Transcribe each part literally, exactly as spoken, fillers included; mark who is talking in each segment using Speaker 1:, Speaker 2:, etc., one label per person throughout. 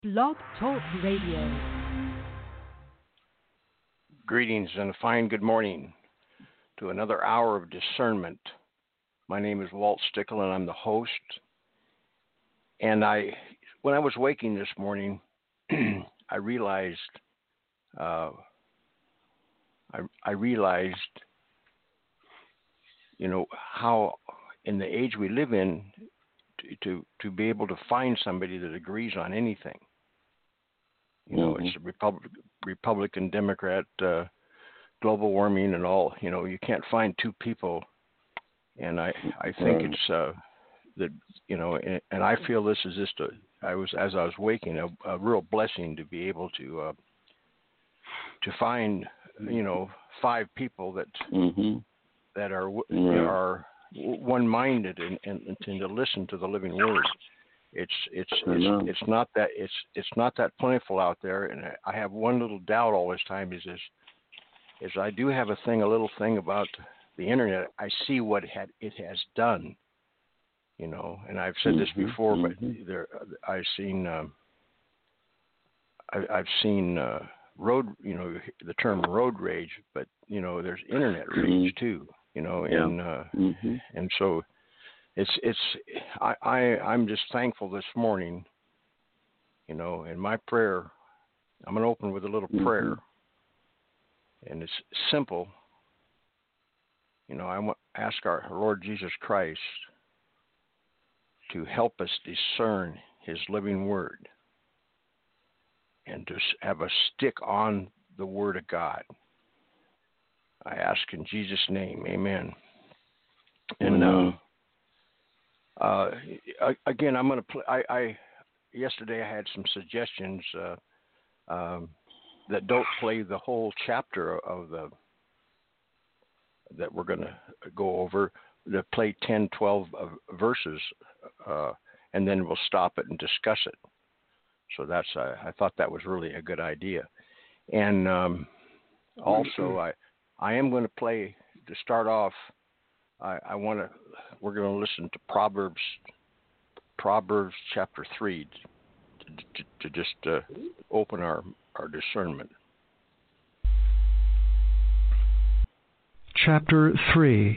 Speaker 1: Blog Talk Radio.
Speaker 2: Greetings and a fine good morning to another hour of discernment. My name is Walt Stickle and I'm the host. And I, when I was waking this morning, I realized, uh, I, I realized, you know, how in the age we live in, to to, to be able to find somebody that agrees on anything. You know, mm-hmm. It's a Repub- Republican, Democrat, uh, global warming and all. You know, you can't find two people. And I, I think right. it's uh, that, you know, and, and I feel this is just a, I was, as I was waking, a, a real blessing to be able to, uh, to find, you know, five people that, mm-hmm. that are, right. are one-minded and, and, and to listen to the living word. It's it's it's it's not that it's it's not that plentiful out there, and I have one little doubt all this time is this is I do have a thing a little thing about the internet. I see what it, had, it has done, you know, and I've said this mm-hmm, before, mm-hmm. but there I've seen um, I, I've seen uh, road you know the term road rage, but you know there's internet rage mm-hmm. too, you know, yeah. and uh, mm-hmm. and so. It's it's I, I I'm just thankful this morning, you know, in my prayer. I'm going to open with a little mm-hmm. prayer, and it's simple. You know, I want to ask our Lord Jesus Christ to help us discern His living Word, and to have us stick on the Word of God. I ask in Jesus' name, Amen. And. Uh, Uh, again, I'm going to play. I, I yesterday I had some suggestions uh, um, that don't play the whole chapter of the that we're going to go over. That play ten, twelve uh, verses, uh, and then we'll stop it and discuss it. So that's uh, I thought that was really a good idea. And um, also, I I am going to play to start off. I, I want to. We're going to listen to Proverbs, Proverbs chapter three, to, to, to just uh, open our, our discernment.
Speaker 3: Chapter three.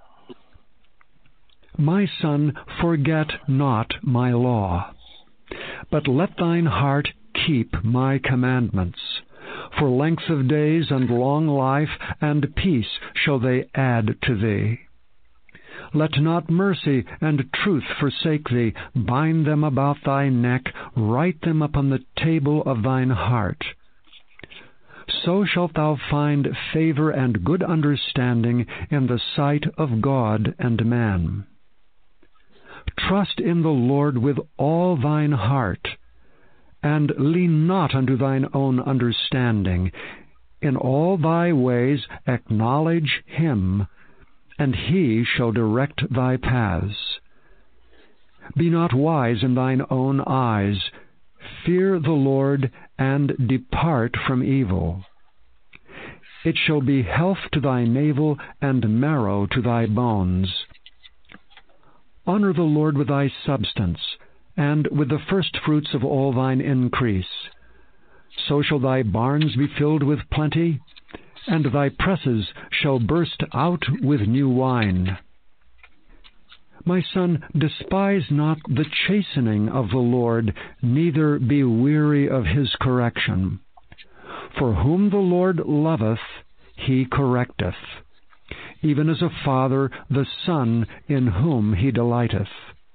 Speaker 3: My son, forget not my law, but let thine heart keep my commandments. For length of days and long life and peace shall they add to thee. Let not mercy and truth forsake thee. Bind them about thy neck, write them upon the table of thine heart. So shalt thou find favor and good understanding in the sight of God and man. Trust in the Lord with all thine heart, and lean not unto thine own understanding. In all thy ways acknowledge him, and he shall direct thy paths. Be not wise in thine own eyes. Fear the Lord, and depart from evil. It shall be health to thy navel, and marrow to thy bones. Honor the Lord with thy substance, and with the firstfruits of all thine increase. So shall thy barns be filled with plenty, and thy presses shall burst out with new wine. My son, despise not the chastening of the Lord, neither be weary of his correction. For whom the Lord loveth, he correcteth, even as a father the son in whom he delighteth.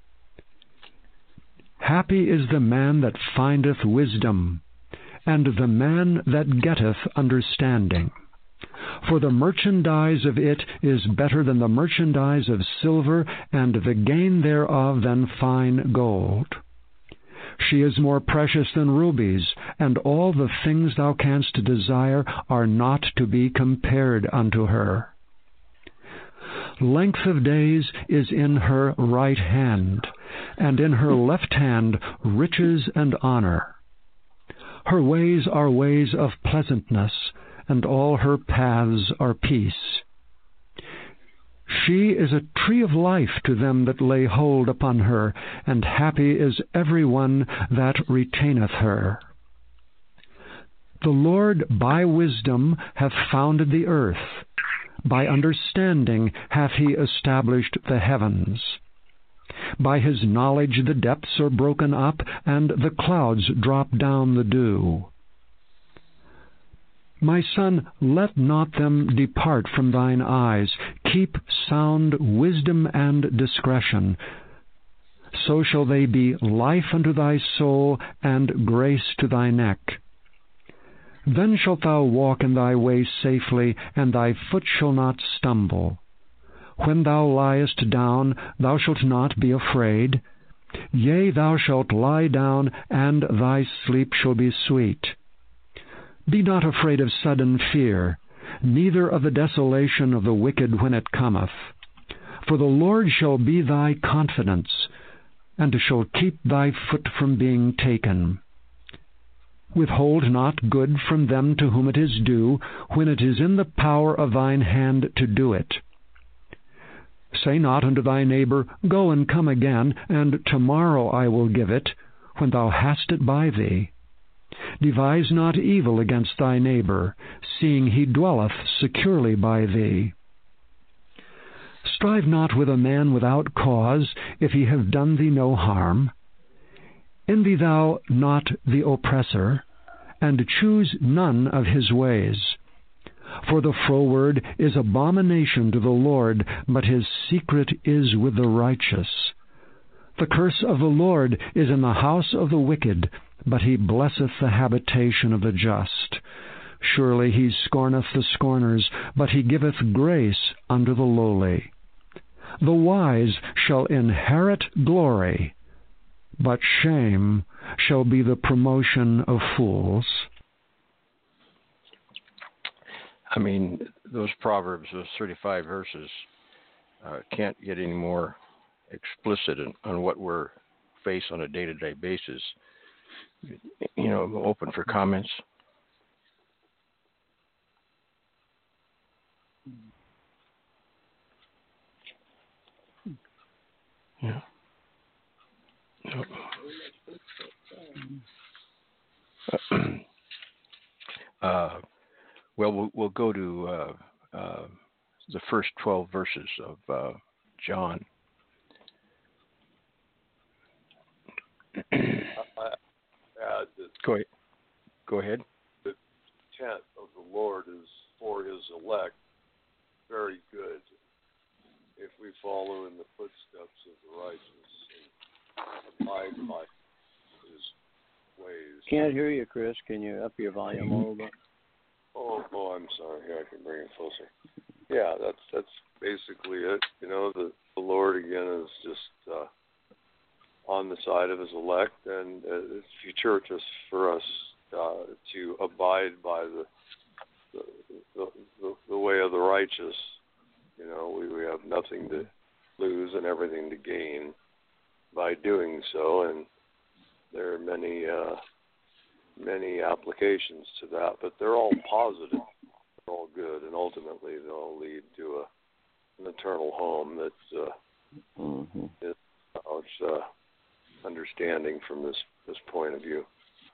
Speaker 3: Happy is the man that findeth wisdom, and the man that getteth understanding. For the merchandise of it is better than the merchandise of silver, and the gain thereof than fine gold. She is more precious than rubies, and all the things thou canst desire are not to be compared unto her. Length of days is in her right hand, and in her left hand riches and honor. Her ways are ways of pleasantness, and all her paths are peace. She is a tree of life to them that lay hold upon her, and happy is every one that retaineth her. The Lord by wisdom hath founded the earth. By understanding hath he established the heavens. By his knowledge the depths are broken up, and the clouds drop down the dew. My son, let not them depart from thine eyes. Keep sound wisdom and discretion. So shall they be life unto thy soul, and grace to thy neck. Then shalt thou walk in thy way safely, and thy foot shall not stumble. When thou liest down, thou shalt not be afraid. Yea, thou shalt lie down, and thy sleep shall be sweet. Be not afraid of sudden fear, neither of the desolation of the wicked when it cometh. For the Lord shall be thy confidence, and shall keep thy foot from being taken. Withhold not good from them to whom it is due, when it is in the power of thine hand to do it. Say not unto thy neighbor, Go and come again, and tomorrow I will give it, when thou hast it by thee. Devise not evil against thy neighbor, seeing he dwelleth securely by thee. Strive not with a man without cause, if he have done thee no harm. Envy thou not the oppressor, and choose none of his ways. For the froward is abomination to the Lord, but his secret is with the righteous. The curse of the Lord is in the house of the wicked, but he blesseth the habitation of the just. Surely he scorneth the scorners, but he giveth grace unto the lowly. The wise shall inherit glory, but shame shall be the promotion of fools.
Speaker 2: I mean, those Proverbs, those thirty-five verses, uh, can't get any more explicit in, on what we're faced on a day-to-day basis. You know, open for comments. Yeah. No. uh, well, well, we'll go to uh, uh, the first twelve verses of uh, John.
Speaker 4: Add that
Speaker 2: go ahead. Go ahead.
Speaker 4: The intent of the Lord is for his elect very good if we follow in the footsteps of the righteous and abide by his ways.
Speaker 5: Can't hear you, Chris. Can you up your volume a little bit?
Speaker 4: Oh, oh, I'm sorry. Here, I can bring it closer. Yeah, that's that's basically it. You know, the, the Lord, again, is just uh, on the side of his elect, and uh, he churches for us uh, to abide by the the, the the the way of the righteous. You know, we, we have nothing to lose and everything to gain by doing so, and there are many uh, many applications to that, but they're all positive, they're all good, and ultimately they'll lead to a, an eternal home that's uh, mm-hmm. is, uh, it's, uh, understanding from this, this point of view.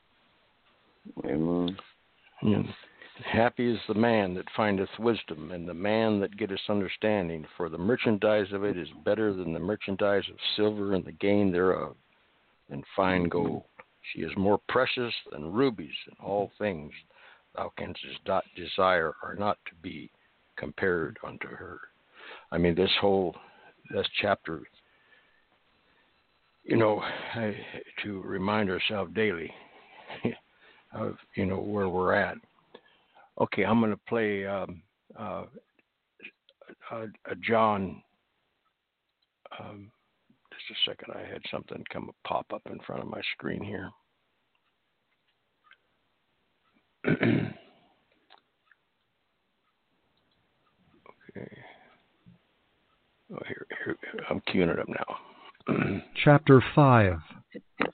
Speaker 5: Amen.
Speaker 2: Yeah. Happy is the man that findeth wisdom, and the man that getteth understanding, for the merchandise of it is better than the merchandise of silver, and the gain thereof than fine gold. She is more precious than rubies, and all things thou canst desire are not to be compared unto her. I mean, this whole, this chapter, you know, I, to remind ourselves daily of, you know, where we're at. Okay, I'm going to play um, uh, a, a John. Um, just a second, I had something come pop up in front of my screen here. Okay. Oh, here, here, I'm queuing it up now.
Speaker 3: Chapter five.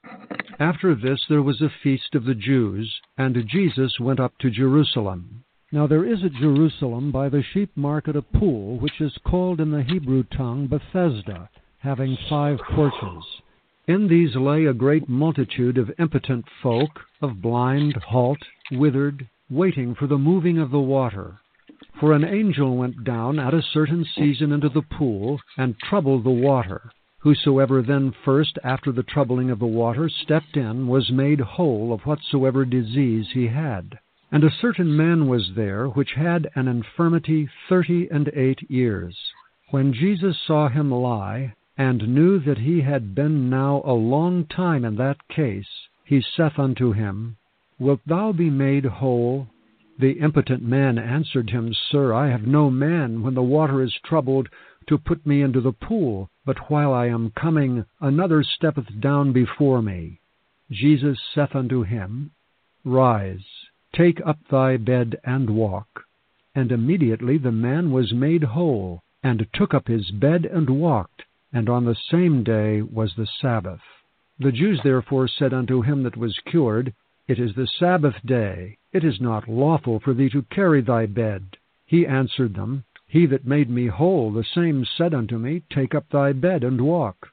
Speaker 3: After this there was a feast of the Jews, and Jesus went up to Jerusalem. Now there is at Jerusalem by the sheep market a pool, which is called in the Hebrew tongue Bethesda, having five porches. In these lay a great multitude of impotent folk, of blind, halt, withered, waiting for the moving of the water. For an angel went down at a certain season into the pool, and troubled the water. Whosoever then first, after the troubling of the water, stepped in, was made whole of whatsoever disease he had. And a certain man was there, which had an infirmity thirty and eight years. When Jesus saw him lie, and knew that he had been now a long time in that case, he saith unto him, Wilt thou be made whole? The impotent man answered him, Sir, I have no man, when the water is troubled, to put me into the pool, but while I am coming, another steppeth down before me. Jesus saith unto him, Rise, take up thy bed, and walk. And immediately the man was made whole, and took up his bed, and walked. And on the same day was the Sabbath. The Jews therefore said unto him that was cured, It is the Sabbath day. It is not lawful for thee to carry thy bed. He answered them, He that made me whole, the same said unto me, Take up thy bed, and walk.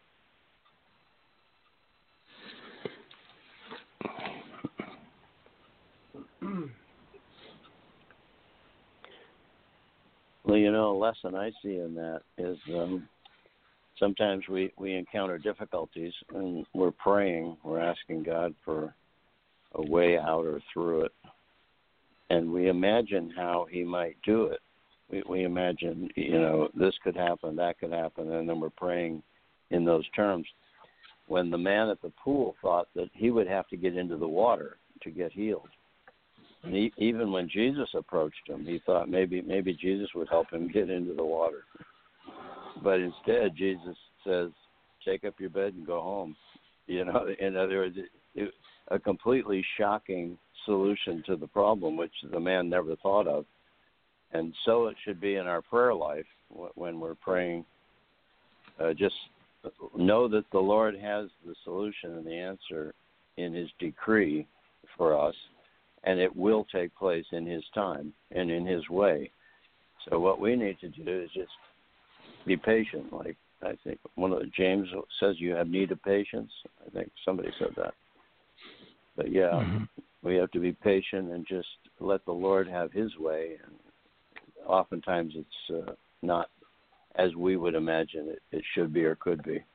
Speaker 5: Well, you know, a lesson I see in that is um, sometimes we, we encounter difficulties and we're praying, we're asking God for a way out or through it. And we imagine how he might do it. We, we imagine, you know, this could happen, that could happen, and then we're praying in those terms. When the man at the pool thought that he would have to get into the water to get healed. And he, even when Jesus approached him, he thought maybe maybe Jesus would help him get into the water. But instead, Jesus says, take up your bed and go home. You know, in other words, it, it, a completely shocking solution to the problem, which the man never thought of. And so it should be in our prayer life when we're praying. Uh, just know that the Lord has the solution and the answer in his decree for us, and it will take place in his time and in his way. So what we need to do is just be patient. Like I think one of the, James says you have need of patience. I think somebody said that. But yeah, mm-hmm. we have to be patient and just let the Lord have his way. And oftentimes it's uh, not as we would imagine it, it should be or could be.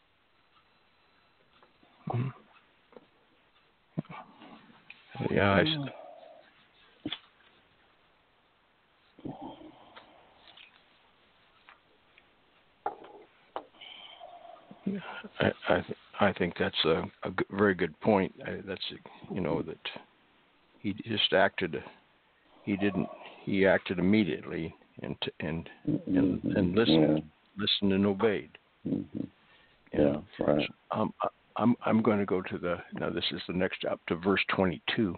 Speaker 2: Mm-hmm. Yeah, I, I, I, I think that's a, a g- very good point. I, that's you know that he just acted. He didn't. He acted immediately and and and, and listened, yeah. listened and obeyed.
Speaker 5: Mm-hmm.
Speaker 2: Yeah,
Speaker 5: and, right.
Speaker 2: Um, I'm I'm going to go to the now. This is the next up to verse twenty-two.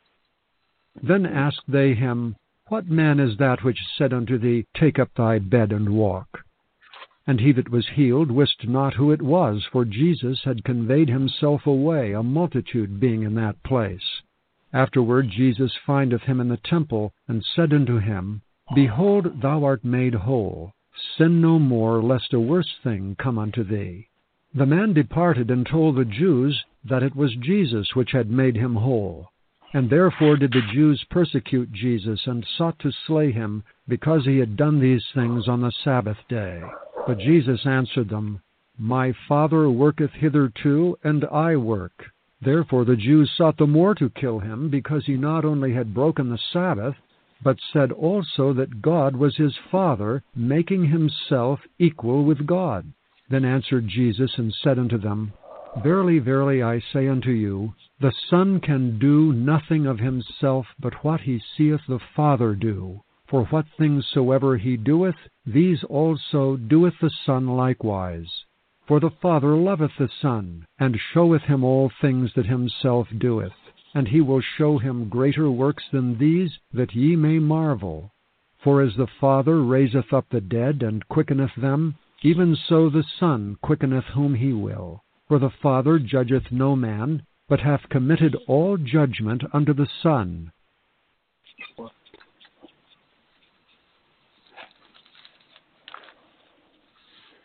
Speaker 3: Then asked they him, What man is that which said unto thee, Take up thy bed and walk? And he that was healed wist not who it was, for Jesus had conveyed himself away, a multitude being in that place. Afterward Jesus findeth him in the temple, and said unto him, Behold, thou art made whole. Sin no more, lest a worse thing come unto thee. The man departed and told the Jews that it was Jesus which had made him whole. And therefore did the Jews persecute Jesus, and sought to slay him, because he had done these things on the Sabbath day. But Jesus answered them, My Father worketh hitherto, and I work. Therefore the Jews sought the more to kill him, because he not only had broken the Sabbath, but said also that God was his Father, making himself equal with God. Then answered Jesus and said unto them, Verily, verily, I say unto you, the Son can do nothing of himself but what he seeth the Father do. For what things soever he doeth, these also doeth the Son likewise. For the Father loveth the Son, and showeth him all things that himself doeth. And he will show him greater works than these, that ye may marvel. For as the Father raiseth up the dead, and quickeneth them, even so the Son quickeneth whom he will. For the Father judgeth no man, but hath committed all judgment unto the Son.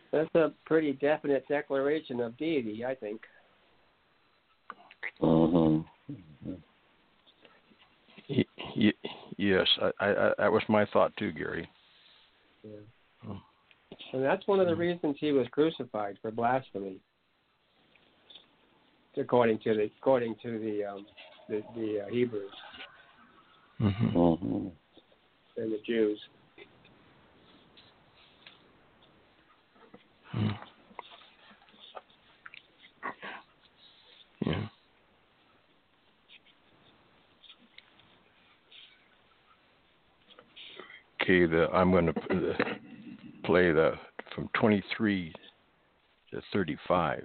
Speaker 6: That's a pretty definite declaration of deity, I think.
Speaker 5: Mm-hmm.
Speaker 2: Y- y- yes, I, I, I, that was my thought too, Gary.
Speaker 6: Yeah.
Speaker 2: Oh.
Speaker 6: And that's one of the reasons he was crucified, for blasphemy, according to the according to the um, the, the uh, Hebrews
Speaker 2: Mm-hmm.
Speaker 5: Mm-hmm.
Speaker 6: and the Jews.
Speaker 2: Mm. Yeah. Okay, the I'm going to play the from twenty-three to thirty-five.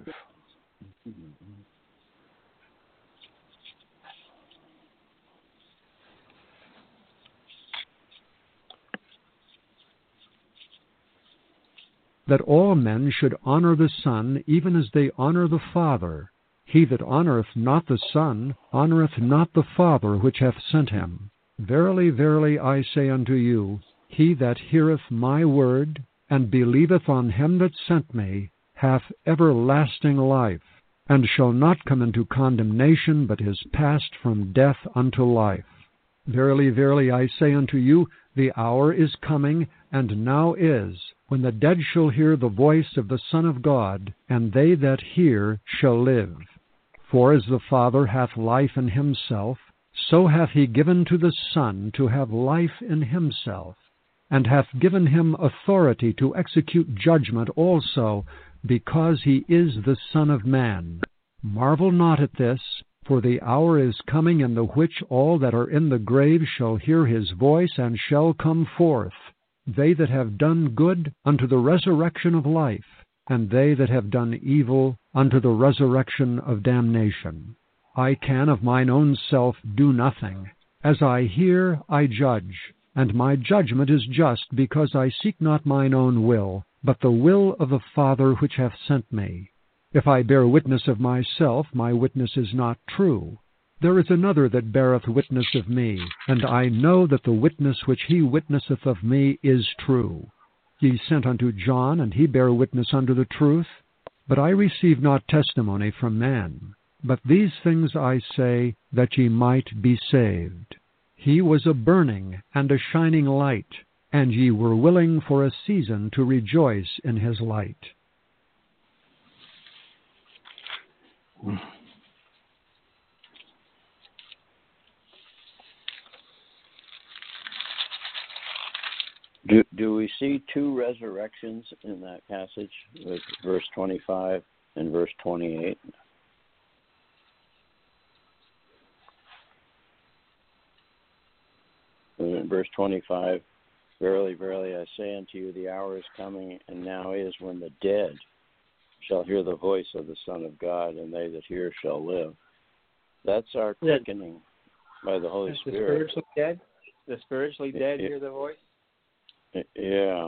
Speaker 3: That all men should honor the Son, even as they honor the Father. He that honoreth not the Son honoreth not the Father which hath sent him. Verily, verily, I say unto you, he that heareth my word, and believeth on him that sent me, hath everlasting life, and shall not come into condemnation, but is passed from death unto life. Verily, verily, I say unto you, the hour is coming, and now is, when the dead shall hear the voice of the Son of God, and they that hear shall live. For as the Father hath life in himself, so hath he given to the Son to have life in himself, and hath given him authority to execute judgment also, because he is the Son of Man. Marvel not at this, for the hour is coming in the which all that are in the grave shall hear his voice, and shall come forth, they that have done good unto the resurrection of life, and they that have done evil unto the resurrection of damnation. I can of mine own self do nothing. As I hear, I judge, and my judgment is just, because I seek not mine own will, but the will of the Father which hath sent me. If I bear witness of myself, my witness is not true. There is another that beareth witness of me, and I know that the witness which he witnesseth of me is true. Ye sent unto John, and he bare witness unto the truth. But I receive not testimony from man. But these things I say, that ye might be saved. He was a burning and a shining light, and ye were willing for a season to rejoice in his light.
Speaker 5: Do do we see two resurrections in that passage with verse twenty-five and verse twenty-eight? In verse twenty-five, verily, verily, I say unto you, the hour is coming, and now is, when the dead shall hear the voice of the Son of God, and they that hear shall live. That's our quickening by the Holy
Speaker 6: Is
Speaker 5: Spirit.
Speaker 6: The spiritually dead? The spiritually dead
Speaker 5: it,
Speaker 6: hear the voice?
Speaker 5: Yeah.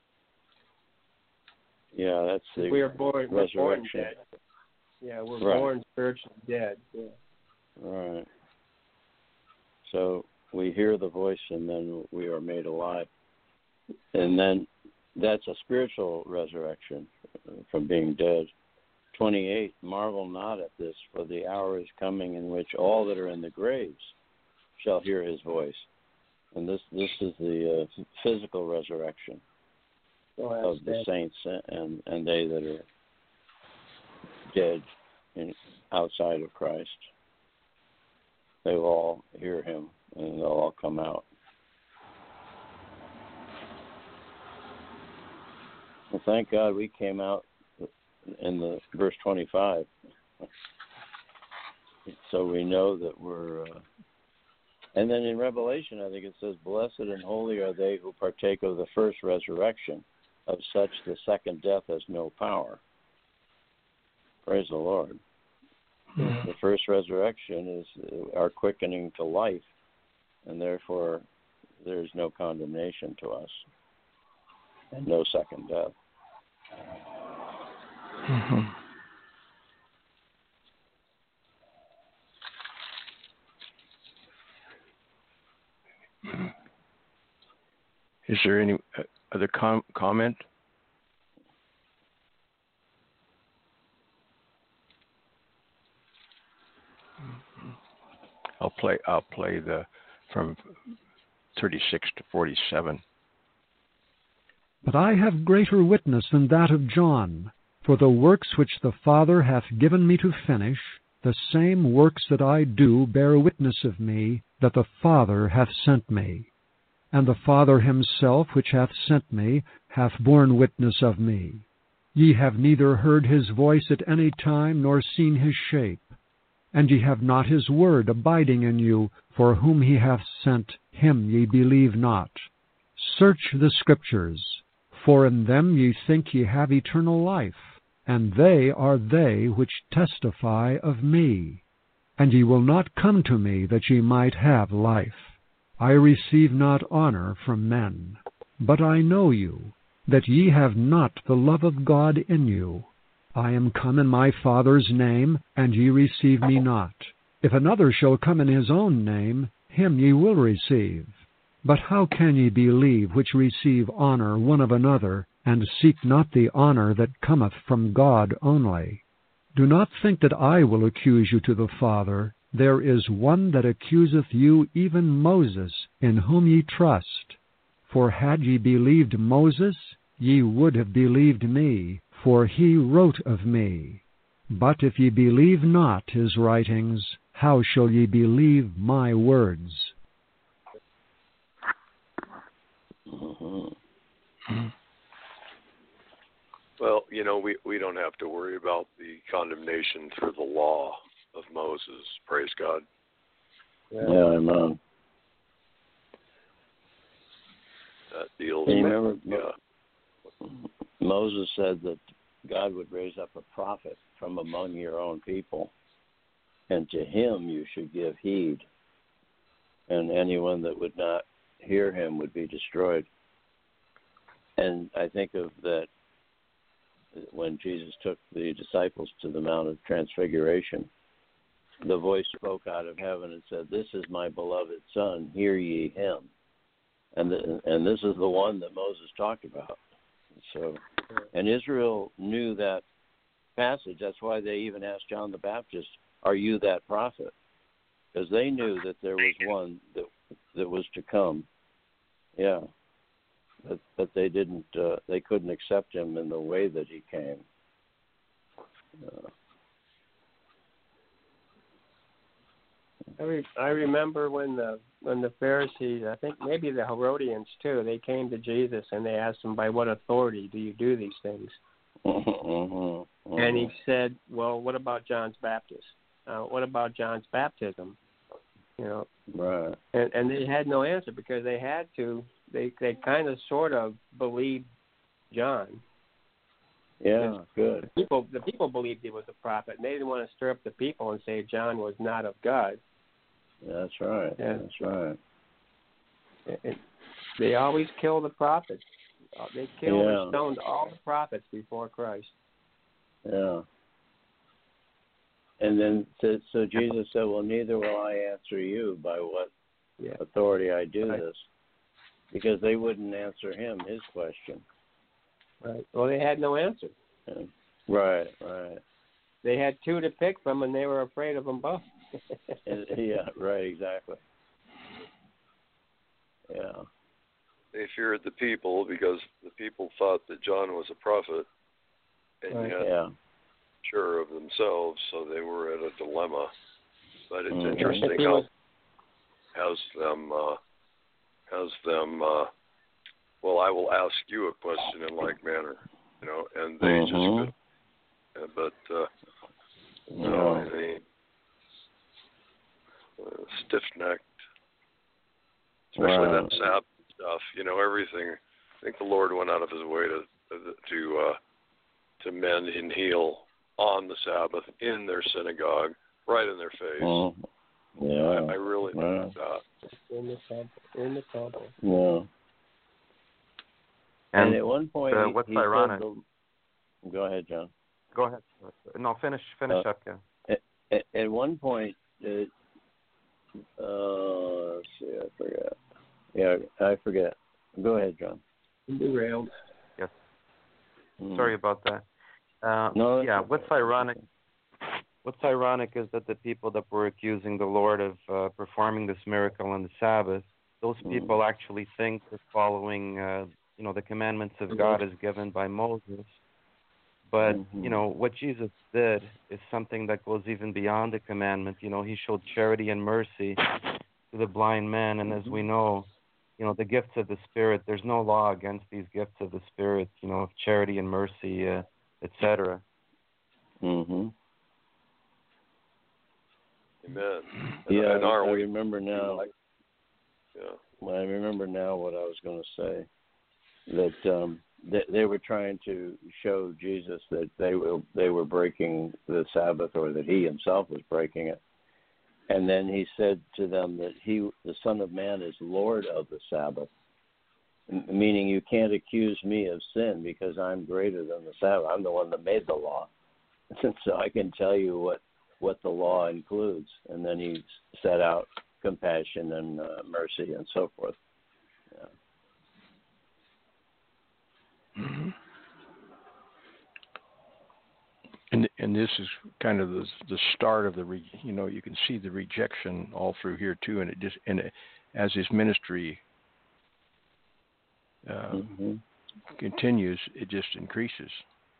Speaker 5: Yeah, that's the
Speaker 6: we are born, we're born
Speaker 5: resurrection.
Speaker 6: dead. Yeah, we're
Speaker 5: Right.
Speaker 6: born spiritually dead. Yeah.
Speaker 5: Right. So we hear the voice, and then we are made alive. And then that's a spiritual resurrection from being dead. twenty-eight, marvel not at this, for the hour is coming in which all that are in the graves shall hear his voice. And this this is the uh, physical resurrection
Speaker 6: Oh,
Speaker 5: of the
Speaker 6: dead.
Speaker 5: saints and, and they that are dead in, outside of Christ. They will all hear him, and they'll all come out. Well, thank God we came out in the verse twenty-five. So we know that we're... Uh, and then in Revelation, I think it says, blessed and holy are they who partake of the first resurrection. Of such the second death has no power. Praise the Lord. The first resurrection is our quickening to life, and therefore there's no condemnation to us, and no second death.
Speaker 2: Mm-hmm. Is there any other com- comment? play I'll play the from thirty-six to forty-seven.
Speaker 3: But I have greater witness than that of John, for the works which the Father hath given me to finish, the same works that I do bear witness of me, that the Father hath sent me. And the Father himself which hath sent me hath borne witness of me. Ye have neither heard his voice at any time, nor seen his shape. And ye have not his word abiding in you, for whom he hath sent, him ye believe not. Search the Scriptures, for in them ye think ye have eternal life, and they are they which testify of me. And ye will not come to me that ye might have life. I receive not honor from men. But I know you, that ye have not the love of God in you. I am come in my Father's name, and ye receive me not. If another shall come in his own name, him ye will receive. But how can ye believe which receive honor one of another, and seek not the honor that cometh from God only? Do not think that I will accuse you to the Father. There is one that accuseth you, even Moses, in whom ye trust. For had ye believed Moses, ye would have believed me, for he wrote of me. But if ye believe not his writings, how shall ye believe my words?
Speaker 4: Mm-hmm. Well, you know, we, we don't have to worry about the condemnation through the law of Moses. Praise God.
Speaker 5: Yeah, amen.
Speaker 4: That deals
Speaker 5: you
Speaker 4: with,
Speaker 5: remember,
Speaker 4: yeah.
Speaker 5: Moses said that God would raise up a prophet from among your own people, and to him you should give heed, and anyone that would not hear him would be destroyed. And I think of that when Jesus took the disciples to the Mount of Transfiguration, the voice spoke out of heaven and said, "This is my beloved Son, hear ye him." And the, and this is the one that Moses talked about. So, and Israel knew that passage. That's why they even asked John the Baptist, "Are you that prophet?" Because they knew that there was one that that was to come. Yeah, but but they didn't. Uh, they couldn't accept him in the way that he came. Uh,
Speaker 6: I, re- I remember when the when the Pharisees, I think maybe the Herodians too, they came to Jesus and they asked him, "By what authority do you do these things?"
Speaker 5: mm-hmm, mm-hmm.
Speaker 6: And he said, "Well, what about John's Baptist? Uh, what about John's baptism?" You know,
Speaker 5: right?
Speaker 6: And and they had no answer because they had to. They they kind of sort of believed John.
Speaker 5: Yeah, good.
Speaker 6: The people the people believed he was a prophet, and they didn't want to stir up the people and say John was not of God.
Speaker 5: That's right.
Speaker 6: Yeah.
Speaker 5: That's right.
Speaker 6: It, it, they always kill the prophets. Uh, They killed
Speaker 5: Yeah.
Speaker 6: and stoned all the prophets before Christ.
Speaker 5: Yeah. And then, so, so Jesus said, "Well, neither will I answer you by what
Speaker 6: Yeah.
Speaker 5: authority I do
Speaker 6: Right.
Speaker 5: this," because they wouldn't answer him his question.
Speaker 6: Right. Well, they had no answer.
Speaker 5: Yeah. Right. Right.
Speaker 6: They had two to pick from, and they were afraid of them both.
Speaker 5: And, yeah. Right. Exactly. Yeah.
Speaker 4: They feared the people because the people thought that John was a prophet, and
Speaker 6: Right.
Speaker 4: yet
Speaker 5: Yeah.
Speaker 4: sure of themselves, so they were at a dilemma. But it's
Speaker 5: Mhm.
Speaker 4: interesting
Speaker 6: If he
Speaker 4: how
Speaker 6: was-
Speaker 4: has them uh, has them. Uh, well, I will ask you a question in like manner, you know, and they
Speaker 5: Mhm.
Speaker 4: just could. Uh, but uh,
Speaker 5: Yeah.
Speaker 4: no, they uh, stiff-necked, especially
Speaker 5: Wow.
Speaker 4: that Sabbath stuff. You know, everything. I think the Lord went out of His way to to uh, to mend and heal on the Sabbath in their synagogue, right in their face.
Speaker 5: Mhm. Yeah.
Speaker 4: I, I really
Speaker 5: Wow.
Speaker 4: think that.
Speaker 6: in the temple. In the temple.
Speaker 5: Yeah.
Speaker 7: And,
Speaker 5: And at one point,
Speaker 7: uh,
Speaker 5: he,
Speaker 7: what's
Speaker 5: he said
Speaker 7: ironic?
Speaker 5: the, go ahead, John.
Speaker 7: Go ahead. No, finish. Finish
Speaker 5: Uh,
Speaker 7: up. Yeah.
Speaker 5: At, at, at one point, uh, uh, let's see, I forgot. Yeah, I forget. Go ahead, John.
Speaker 6: Derailed.
Speaker 7: Yes.
Speaker 5: Mm.
Speaker 7: Sorry about that. Uh,
Speaker 5: No, that's
Speaker 7: yeah.
Speaker 5: okay.
Speaker 7: What's ironic? what's ironic is that the people that were accusing the Lord of uh, performing this miracle on the Sabbath, those people mm. actually think that following, uh, you know, the commandments of mm-hmm. God as given by Moses. But, mm-hmm. you know, what Jesus did is something that goes even beyond the commandment. You know, he showed charity and mercy to the blind man. And mm-hmm. as we know, you know, the gifts of the Spirit, there's no law against these gifts of the Spirit, you know, of charity and mercy, uh, et cetera.
Speaker 5: Mm-hmm.
Speaker 4: Amen. And,
Speaker 5: yeah,
Speaker 4: and are
Speaker 5: I
Speaker 4: we,
Speaker 5: remember now.
Speaker 4: Like, yeah.
Speaker 5: Well, I remember now what I was going to say. That um, they, they were trying to show Jesus that they were they were breaking the Sabbath, or that he himself was breaking it. And then he said to them that he, the Son of Man, is Lord of the Sabbath, meaning you can't accuse me of sin because I'm greater than the Sabbath. I'm the one that made the law, so I can tell you what, what the law includes. And then he set out compassion and uh, mercy and so forth. Yeah.
Speaker 2: Mm-hmm. And and this is kind of the the start of the re, you know you can see the rejection all through here too, and it just and it, as his ministry uh, mm-hmm. continues, it just increases.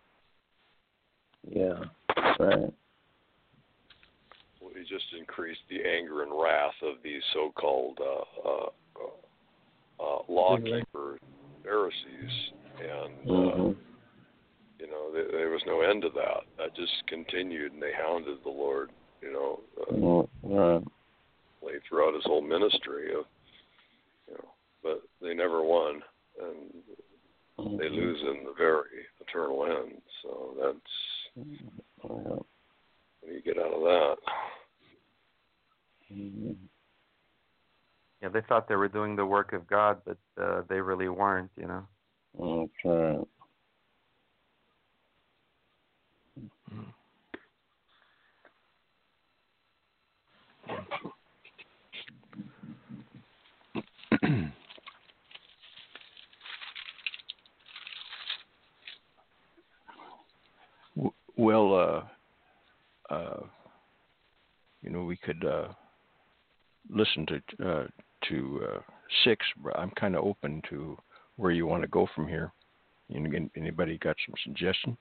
Speaker 5: Yeah, right.
Speaker 4: Well, he just increased the anger and wrath of these so-called uh, uh, uh, law-keepers, Pharisees, and.
Speaker 5: Mm-hmm.
Speaker 4: Uh, You know, there, there was no end to that. That just continued, and they hounded the Lord, you know, uh,
Speaker 5: right.
Speaker 4: throughout his whole ministry. Of, you know, but they never won, and mm-hmm. they lose in the very eternal end. So that's
Speaker 5: mm-hmm.
Speaker 4: when you get out of that.
Speaker 5: Mm-hmm.
Speaker 7: Yeah, they thought they were doing the work of God, but uh, they really weren't, you know.
Speaker 5: That's right.
Speaker 2: Well, uh, uh, you know, we could uh, listen to uh, to uh, six. I'm kind of open to where you want to go from here. You know, anybody got some suggestions?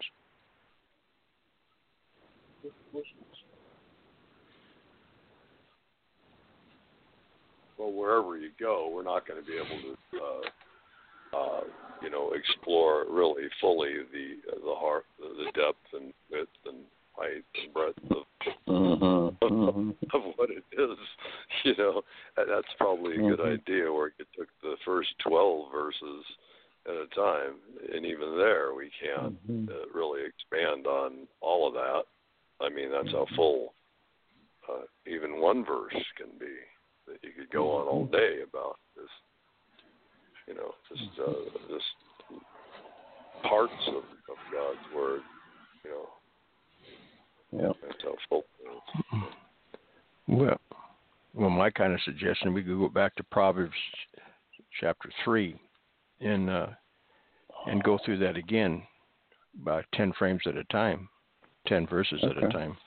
Speaker 4: Well, wherever you go, we're not going to be able to, uh, uh, you know, explore really fully the uh, the heart, the depth and width and height and breadth of,
Speaker 5: mm-hmm.
Speaker 4: of,
Speaker 5: Mm-hmm.
Speaker 4: of what it is. You know, that's probably a good
Speaker 5: mm-hmm.
Speaker 4: idea. Where you took the first twelve verses at a time, and even there, we can't
Speaker 5: mm-hmm.
Speaker 4: uh, really expand on all of that. I mean, that's how full uh, even one verse can be. That you could go on all day about this, you know, just uh, just parts of, of God's word, you know.
Speaker 5: Yeah.
Speaker 4: That's how full it is.
Speaker 2: Well, well, my kind of suggestion, we could go back to Proverbs chapter three, and uh, and go through that again, about ten frames at a time, ten verses
Speaker 5: okay.
Speaker 2: at a time.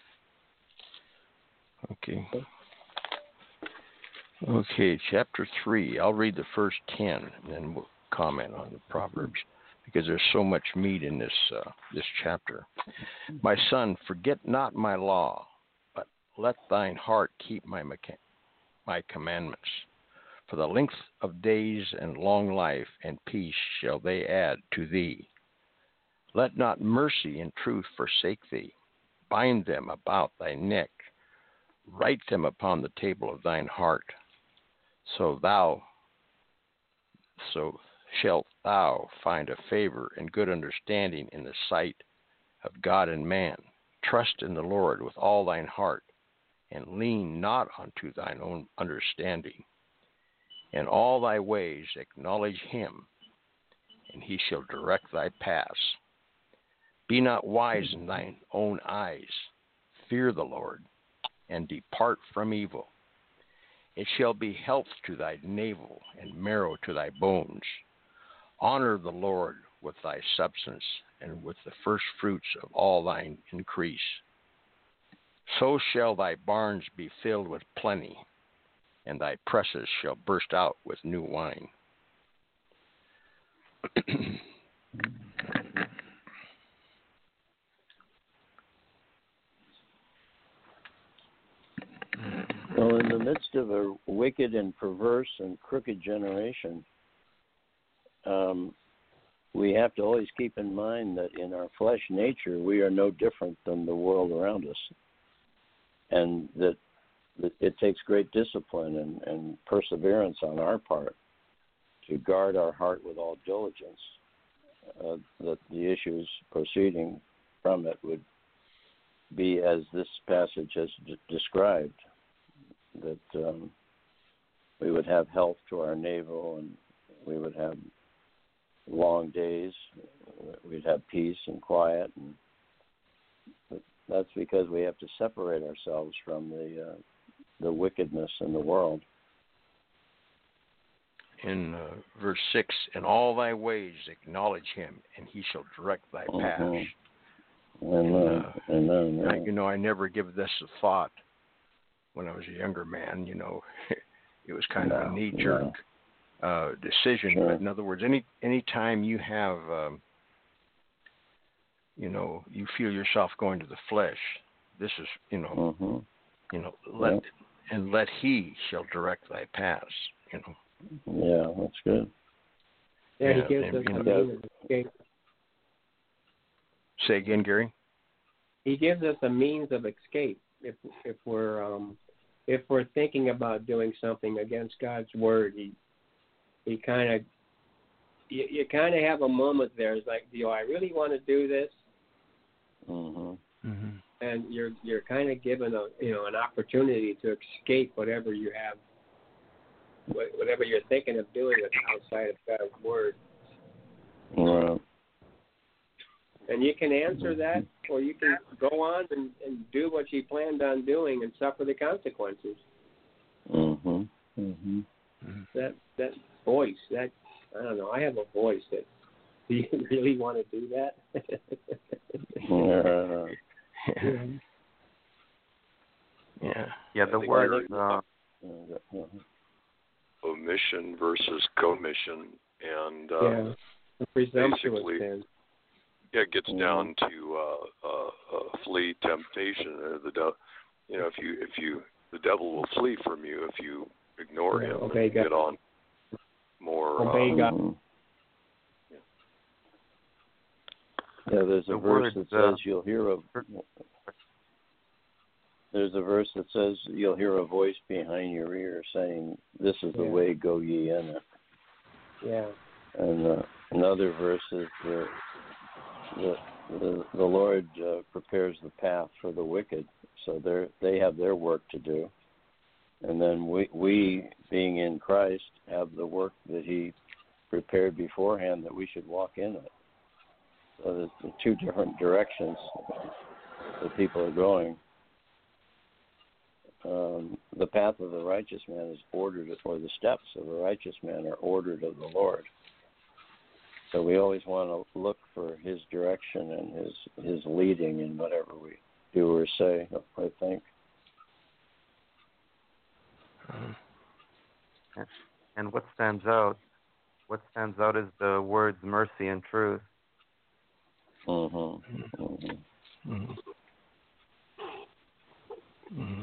Speaker 2: Okay. Okay, chapter three. I'll read the first ten, and then we'll comment on the Proverbs, because there's so much meat in this uh, this chapter. My son, forget not my law, but let thine heart keep my mecha- my commandments. For the length of days and long life and peace shall they add to thee. Let not mercy and truth forsake thee. Bind them about thy neck. Write them upon the table of thine heart. So thou, so shalt thou find a favor and good understanding in the sight of God and man. Trust in the Lord with all thine heart, and lean not unto thine own understanding. In all thy ways acknowledge him, and he shall direct thy paths. Be not wise in thine own eyes. Fear the Lord, and depart from evil. It shall be health to thy navel and marrow to thy bones. Honor the Lord with thy substance and with the first fruits of all thine increase. So shall thy barns be filled with plenty, and thy presses shall burst out with new wine.
Speaker 5: Well, in the midst of a wicked and perverse and crooked generation, um, we have to always keep in mind that in our flesh nature, we are no different than the world around us. And that, that it takes great discipline and, and perseverance on our part to guard our heart with all diligence, uh, that the issues proceeding from it would be as this passage has d- described, that um, we would have health to our navel and we would have long days, we'd have peace and quiet, and that's because we have to separate ourselves from the uh, the wickedness in the world.
Speaker 2: In uh, verse six, in all thy ways acknowledge him, and he shall direct thy paths.
Speaker 5: Mm-hmm. Amen.
Speaker 2: Uh,
Speaker 5: Amen.
Speaker 2: I, you know, I never give this a thought when I was a younger man. You know, it was kind
Speaker 5: no,
Speaker 2: of a knee-jerk
Speaker 5: no.
Speaker 2: uh, decision.
Speaker 5: Sure.
Speaker 2: But in other words, any any time you have, um, you know, you feel yourself going to the flesh, this is, you know,
Speaker 5: mm-hmm.
Speaker 2: you know, let
Speaker 5: yeah.
Speaker 2: and let he shall direct thy paths. You know.
Speaker 5: Yeah, that's good.
Speaker 6: Yeah,
Speaker 2: Yeah,
Speaker 6: he gives
Speaker 2: and,
Speaker 6: us
Speaker 2: you
Speaker 6: a
Speaker 2: know,
Speaker 6: means of escape.
Speaker 2: Say again, Gary.
Speaker 6: He gives us a means of escape if if we're um, if we're thinking about doing something against God's word. He he kind of you, you kind of have a moment there. It's like, do I really want to do this?
Speaker 5: Mm-hmm.
Speaker 2: Mm-hmm.
Speaker 6: And you're you're kind of given a you know an opportunity to escape whatever you have, whatever you're thinking of doing that's outside of God's word.
Speaker 5: Right.
Speaker 6: And you can answer that, or you can go on and, and do what you planned on doing and suffer the consequences.
Speaker 5: Mm-hmm. Mm-hmm.
Speaker 6: That that voice, that I don't know. I have a voice that. Do you really want to do that?
Speaker 5: yeah.
Speaker 2: Yeah. Yeah.
Speaker 7: Yeah, the word. Uh,
Speaker 4: omission versus commission, and uh,
Speaker 6: yeah, the presumptuous
Speaker 4: basically,
Speaker 6: sin.
Speaker 4: yeah, it gets down to uh, uh, uh, flee temptation. Uh, the de- you know, if you if you the devil will flee from you if you ignore
Speaker 6: Yeah,
Speaker 4: him.
Speaker 6: obey
Speaker 4: and
Speaker 6: God.
Speaker 4: Get on more.
Speaker 6: Obey
Speaker 4: uh,
Speaker 6: God.
Speaker 5: Yeah, there's a
Speaker 7: The
Speaker 5: verse
Speaker 7: word,
Speaker 5: that
Speaker 7: uh,
Speaker 5: says you'll hear a. There's a verse that says you'll hear a voice behind your ear saying, "This is the
Speaker 6: Yeah.
Speaker 5: way, go ye in it."
Speaker 6: Yeah.
Speaker 5: And uh, another verse is the the the, the Lord uh, prepares the path for the wicked, so they they have their work to do, and then we we being in Christ have the work that He prepared beforehand that we should walk in it. So there's the two different directions that people are going. Um, the path of the righteous man is ordered, or the steps of the righteous man are ordered of the Lord. So we always want to look for His direction and His His leading in whatever we do or say, I think.
Speaker 7: and what stands out, what stands out is the words mercy and truth.
Speaker 5: Mm-hmm. Mm-hmm.
Speaker 2: Mm-hmm. Mm-hmm.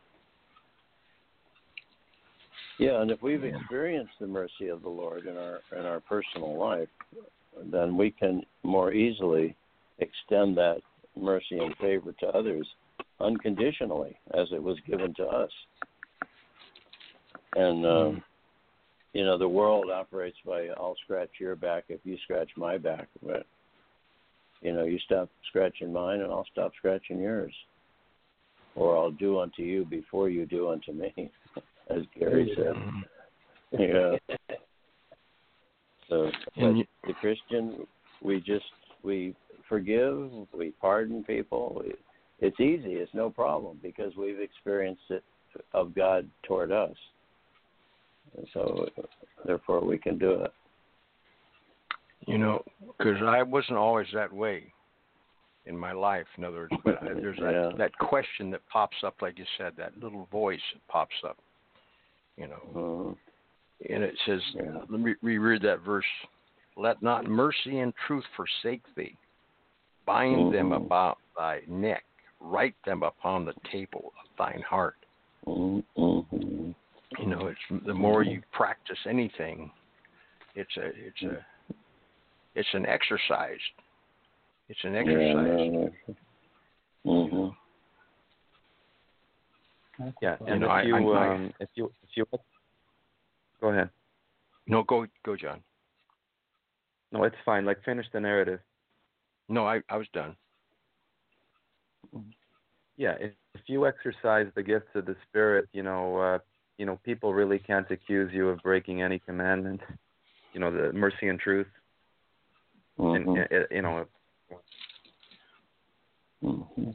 Speaker 5: Yeah, and if we've experienced the mercy of the Lord in our in our personal life, then we can more easily extend that mercy and favor to others unconditionally, as it was given to us. And um, you know, the world operates by I'll scratch your back if you scratch my back, but you know, you stop scratching mine and I'll stop scratching yours, or I'll do unto you before you do unto me. As Gary said. Yeah. So, but the Christian, we just, we forgive, we pardon people. It's easy. It's no problem because we've experienced it of God toward us. And so, therefore, we can do it.
Speaker 2: You know, because I wasn't always that way. in my life. In other words, but there's
Speaker 5: yeah.
Speaker 2: that, that question that pops up, like you said, that little voice that pops up, you know.
Speaker 5: Uh-huh.
Speaker 2: And it says,
Speaker 5: yeah.
Speaker 2: let me reread that verse. Let not mercy and truth forsake thee. Bind uh-huh. them about thy neck. Write them upon the table of thine heart.
Speaker 5: Uh-huh.
Speaker 2: You know, it's the more you practice anything, it's a it's a it's an exercise. It's an exercise.
Speaker 5: Yeah, mm-hmm.
Speaker 7: yeah and
Speaker 2: you know,
Speaker 7: if you
Speaker 2: I, I,
Speaker 7: um, if you if you go ahead.
Speaker 2: No, go go, John.
Speaker 7: No, it's fine. Like, finish the narrative.
Speaker 2: No, I I was done.
Speaker 7: Yeah, if, if you exercise the gifts of the Spirit, you know, uh, you know, people really can't accuse you of breaking any commandment. You know, the mercy and truth.
Speaker 5: Mm-hmm.
Speaker 7: And, and you know.
Speaker 5: Mm-hmm.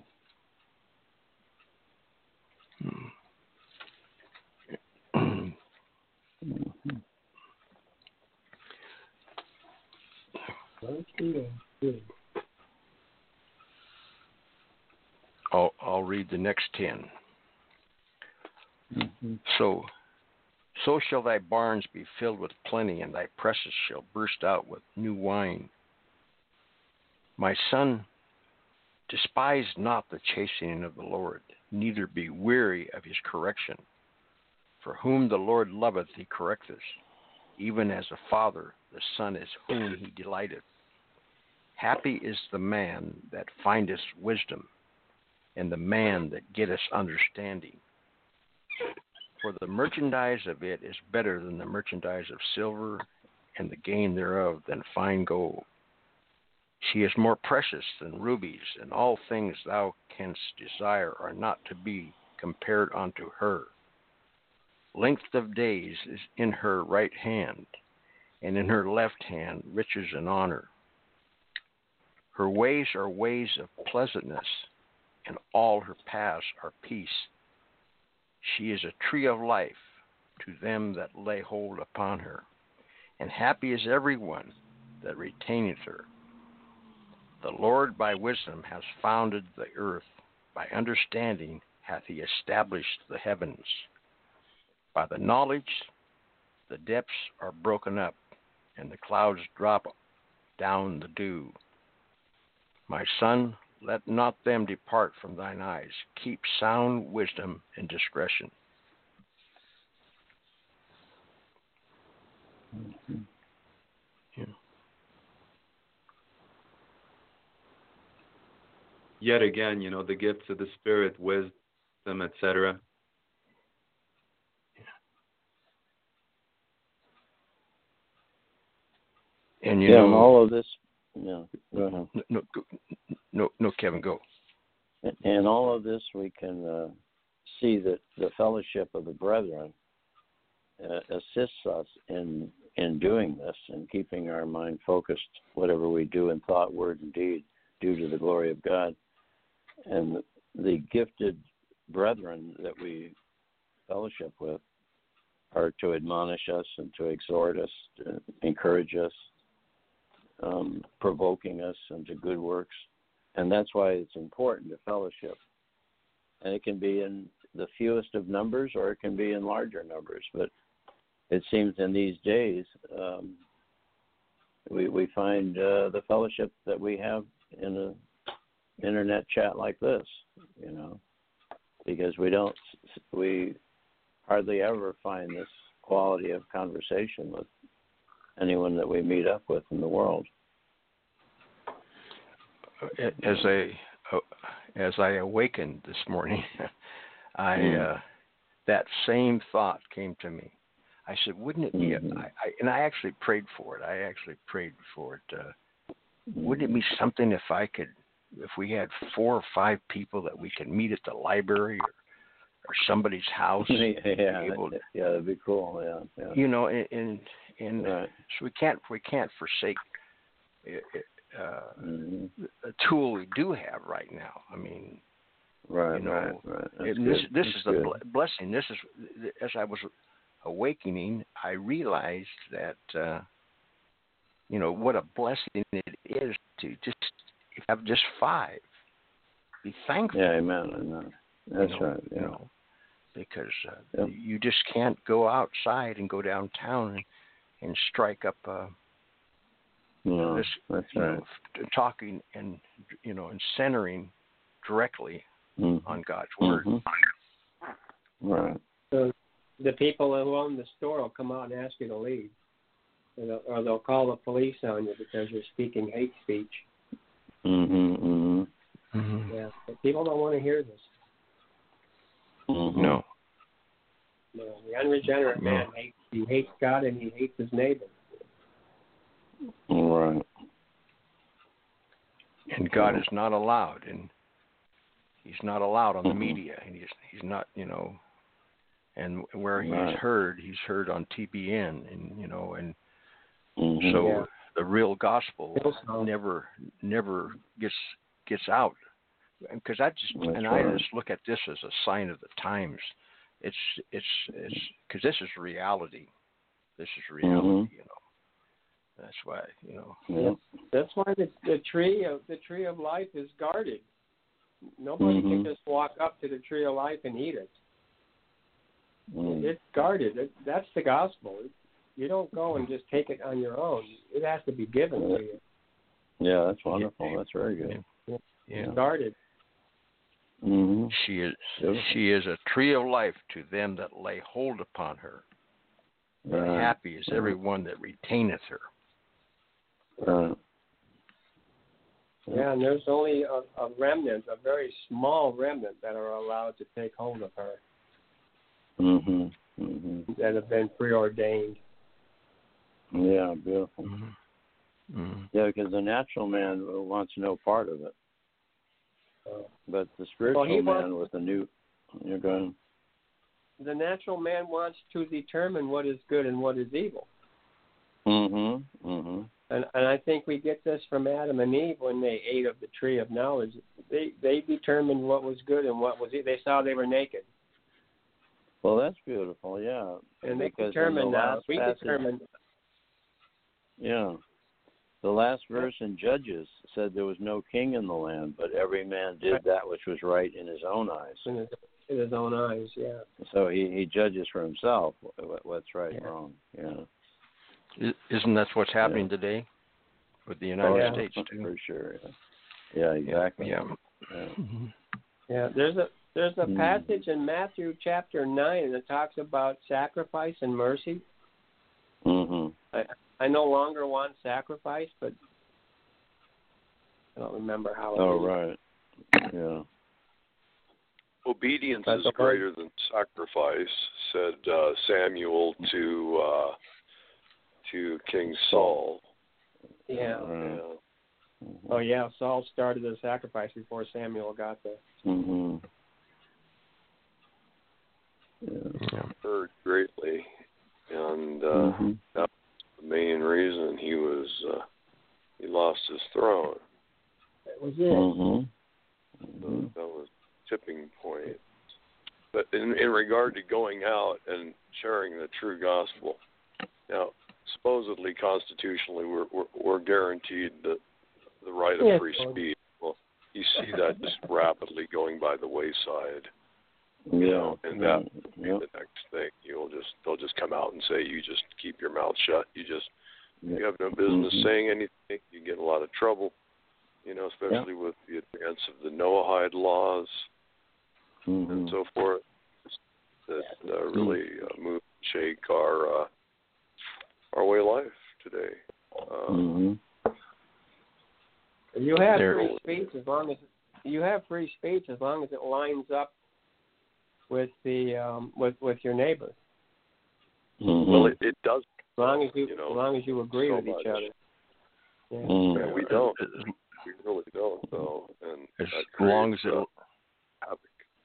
Speaker 2: I'll I'll read the next ten.
Speaker 5: Mm-hmm.
Speaker 2: So, so shall thy barns be filled with plenty, and thy presses shall burst out with new wine. My son, despise not the chastening of the Lord, neither be weary of his correction. For whom the Lord loveth, he correcteth, even as a father the son is whom he delighteth. Happy is the man that findeth wisdom, and the man that getteth understanding. For the merchandise of it is better than the merchandise of silver, and the gain thereof than fine gold. She is more precious than rubies, and all things thou canst desire are not to be compared unto her. Length of days is in her right hand, and in her left hand riches and honor. Her ways are ways of pleasantness, and all her paths are peace. She is a tree of life to them that lay hold upon her, and happy is every one that retaineth her. The Lord by wisdom has founded the earth, by understanding hath he established the heavens. By the knowledge the depths are broken up, and the clouds drop down the dew. My son, let not them depart from thine eyes. Keep sound wisdom and discretion.
Speaker 5: Mm-hmm.
Speaker 2: Yeah.
Speaker 7: Yet again, you know, the gifts of the Spirit, wisdom, et cetera.
Speaker 2: And you
Speaker 5: yeah,
Speaker 2: know,
Speaker 5: and all of this. Yeah, go ahead.
Speaker 2: No, no, no, no, Kevin, go.
Speaker 5: And all of this, we can uh, see that the fellowship of the brethren uh, assists us in in doing this and keeping our mind focused, whatever we do in thought, word, and deed, due to the glory of God. And the gifted brethren that we fellowship with are to admonish us and to exhort us, to encourage us, um, provoking us into good works. And that's why it's important to fellowship. And it can be in the fewest of numbers, or it can be in larger numbers. But it seems in these days, um, we we find uh, the fellowship that we have in a internet chat like this, you know, because we don't, we hardly ever find this quality of conversation with anyone that we meet up with in the world.
Speaker 2: As I as I awakened this morning, I mm. uh, that same thought came to me. I said, "Wouldn't it be?"
Speaker 5: Mm-hmm.
Speaker 2: A, I, I, and I actually prayed for it. I actually prayed for it. Uh, wouldn't it be something if I could, if we had four or five people that we could meet at the library or, or somebody's house?
Speaker 5: yeah,
Speaker 2: able to,
Speaker 5: yeah, that'd be cool. Yeah, yeah.
Speaker 2: You know, and and, and
Speaker 5: right.
Speaker 2: so we can't we can't forsake it, it, uh,
Speaker 5: mm-hmm.
Speaker 2: a tool we do have right now. I mean,
Speaker 5: right,
Speaker 2: you know,
Speaker 5: right, right. That's
Speaker 2: this
Speaker 5: good.
Speaker 2: this
Speaker 5: That's
Speaker 2: is
Speaker 5: good.
Speaker 2: the blessing. This is, as I was awakening, I realized that uh, you know what a blessing it is to just if you have just five, be thankful.
Speaker 5: Yeah, amen. amen. That's
Speaker 2: you know,
Speaker 5: right. Yeah.
Speaker 2: You know, because uh,
Speaker 5: Yep.
Speaker 2: you just can't go outside and go downtown and, and strike up uh,
Speaker 5: No,
Speaker 2: this,
Speaker 5: that's
Speaker 2: you
Speaker 5: right.
Speaker 2: know, f- talking and you know and centering directly
Speaker 5: Mm-hmm.
Speaker 2: on God's word.
Speaker 5: Mm-hmm. Right.
Speaker 6: So the people who own the store will come out and ask you to leave, or they'll, or they'll call the police on you because you're speaking hate speech.
Speaker 5: Mm-hmm. Mm-hmm.
Speaker 2: Mm-hmm.
Speaker 6: Yeah, but people don't want to hear this.
Speaker 5: Mm-hmm.
Speaker 2: No.
Speaker 6: No, the unregenerate
Speaker 2: No.
Speaker 6: man hates he hates God and he hates his neighbor.
Speaker 5: Right.
Speaker 2: And God is not allowed, and He's not allowed on the
Speaker 5: Mhm.
Speaker 2: media, and He's He's not, you know, and where He's
Speaker 5: Right.
Speaker 2: heard, He's heard on T B N, and you know, and
Speaker 5: Mm-hmm.
Speaker 2: so
Speaker 6: Yeah.
Speaker 2: the real gospel
Speaker 6: Also-
Speaker 2: never never gets gets out, because I just
Speaker 5: That's
Speaker 2: and I
Speaker 5: right.
Speaker 2: just look at this as a sign of the times. It's it's it's because this is reality. This is reality,
Speaker 5: Mhm.
Speaker 2: you know. That's why, you know.
Speaker 5: Yeah.
Speaker 6: That's why the, the tree of the tree of life is guarded. Nobody
Speaker 5: Mhm.
Speaker 6: can just walk up to the tree of life and eat it.
Speaker 5: Mm.
Speaker 6: It's guarded. It, that's the gospel. You don't go and just take it on your own. It has to be given to you.
Speaker 5: Yeah, that's wonderful. That's very good.
Speaker 2: Yeah.
Speaker 6: It's guarded.
Speaker 5: Mm-hmm.
Speaker 2: She is
Speaker 5: Beautiful.
Speaker 2: she is a tree of life to them that lay hold upon her. And
Speaker 5: Right.
Speaker 2: happy is everyone that retaineth her.
Speaker 5: Right.
Speaker 6: Yeah, and there's only a, a remnant, a very small remnant, that are allowed to take hold of her,
Speaker 5: Mm-hmm. Mm-hmm.
Speaker 6: that have been preordained.
Speaker 5: Yeah, beautiful.
Speaker 2: Mm-hmm. Mm-hmm.
Speaker 5: Yeah, because the natural man wants no part of it,
Speaker 6: Uh,
Speaker 5: but the spiritual
Speaker 6: Well, he
Speaker 5: man
Speaker 6: wants-
Speaker 5: with the new, you're going.
Speaker 6: the natural man wants to determine what is good and what is evil.
Speaker 5: Mm-hmm. Mm-hmm.
Speaker 6: And, and I think we get this from Adam and Eve when they ate of the tree of knowledge. They they determined what was good and what was evil. They saw they were naked.
Speaker 5: Well, that's beautiful. Yeah.
Speaker 6: And they
Speaker 5: Because in
Speaker 6: determined
Speaker 5: the
Speaker 6: now.
Speaker 5: last
Speaker 6: We
Speaker 5: passage-
Speaker 6: determined.
Speaker 5: Yeah. The last verse in Judges said there was no king in the land, but every man did
Speaker 6: Right.
Speaker 5: that which was right in his own eyes.
Speaker 6: In his, in his own eyes, yeah.
Speaker 5: So he, he judges for himself what, what's right and
Speaker 6: Yeah.
Speaker 5: wrong. Yeah.
Speaker 2: I- Isn't that what's happening
Speaker 5: Yeah.
Speaker 2: today with the United
Speaker 5: Oh, yeah,
Speaker 2: States too?
Speaker 5: for sure. Yeah, yeah exactly.
Speaker 2: Yeah.
Speaker 5: Yeah.
Speaker 2: Mm-hmm.
Speaker 6: Yeah, there's a there's a
Speaker 5: Hmm.
Speaker 6: passage in Matthew chapter nine that talks about sacrifice and mercy.
Speaker 5: Mm-hmm.
Speaker 6: I I no longer want sacrifice, but I don't remember how. it
Speaker 5: Oh,
Speaker 6: reads.
Speaker 5: right. Yeah.
Speaker 4: Obedience
Speaker 6: That's
Speaker 4: is
Speaker 6: okay.
Speaker 4: greater than sacrifice, said uh, Samuel to uh, to King Saul.
Speaker 6: Yeah.
Speaker 5: Right.
Speaker 4: Yeah.
Speaker 6: Oh yeah, Saul started the sacrifice before Samuel got there.
Speaker 5: Mm-hmm. Yeah.
Speaker 2: Yeah.
Speaker 4: Heard greatly, and uh,
Speaker 5: Mm-hmm.
Speaker 4: that's the main reason he was uh, he lost his throne.
Speaker 6: That was it.
Speaker 5: Mm-hmm.
Speaker 4: So
Speaker 5: Mm-hmm.
Speaker 4: that was a tipping point. But in, in regard to going out and sharing the true gospel, now supposedly constitutionally we're we're, we're guaranteed the the right of
Speaker 6: Yes,
Speaker 4: free
Speaker 6: Lord.
Speaker 4: speech. Well, you see that just rapidly going by the wayside.
Speaker 5: Yeah.
Speaker 4: You know, and that
Speaker 5: yeah.
Speaker 4: the next thing you'll just they'll just come out and say you just keep your mouth shut. You just
Speaker 5: Yeah.
Speaker 4: you have no business
Speaker 5: Mhm.
Speaker 4: saying anything. You get in a lot of trouble. You know, especially with the advance of the Noahide laws
Speaker 5: Mm-hmm.
Speaker 4: and so forth. That uh, really uh, move and shake our uh, our way of life today. Uh,
Speaker 5: Mm-hmm.
Speaker 6: You have
Speaker 2: There-
Speaker 6: free speech as long as you have free speech as long as it lines up with the um, with with your neighbor.
Speaker 5: Mm-hmm.
Speaker 4: well, it, it does.
Speaker 6: As long as you,
Speaker 4: You know,
Speaker 6: as long as you agree
Speaker 4: so
Speaker 6: with each
Speaker 4: much.
Speaker 6: other. Yeah.
Speaker 5: Mm-hmm.
Speaker 4: Yeah, we don't. We really don't, though. And
Speaker 2: As
Speaker 4: that
Speaker 2: long as
Speaker 4: creates,
Speaker 2: it
Speaker 4: uh, havoc.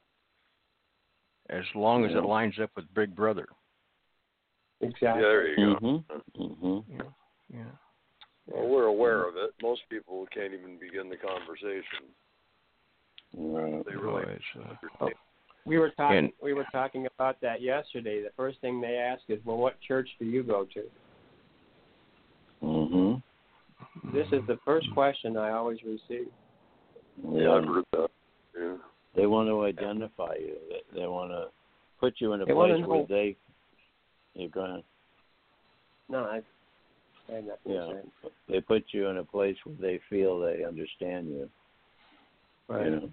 Speaker 2: as long as
Speaker 5: Yeah.
Speaker 2: it lines up with Big Brother.
Speaker 6: Exactly.
Speaker 4: Yeah, there you go.
Speaker 5: Mm-hmm. Mm-hmm.
Speaker 2: Yeah.
Speaker 4: Well, we're aware of it. Most people can't even begin the conversation.
Speaker 5: Right.
Speaker 4: They
Speaker 2: Oh,
Speaker 4: really
Speaker 2: it's, uh,
Speaker 4: understand.
Speaker 6: We were talking.
Speaker 2: And-
Speaker 6: we were talking about that yesterday. The first thing they ask is, "Well, what church do you go to?"
Speaker 5: Mm-hmm.
Speaker 6: this is the first question I always receive.
Speaker 4: Yeah, I've heard that. Yeah.
Speaker 5: They want to identify you. They, they want to put you in a
Speaker 6: They
Speaker 5: place
Speaker 6: wanna
Speaker 5: where
Speaker 6: know-
Speaker 5: they. You go ahead.
Speaker 6: No, I, I have nothing
Speaker 5: Yeah,
Speaker 6: to say.
Speaker 5: they put you in a place where they feel they understand you.
Speaker 6: Right.
Speaker 5: You know?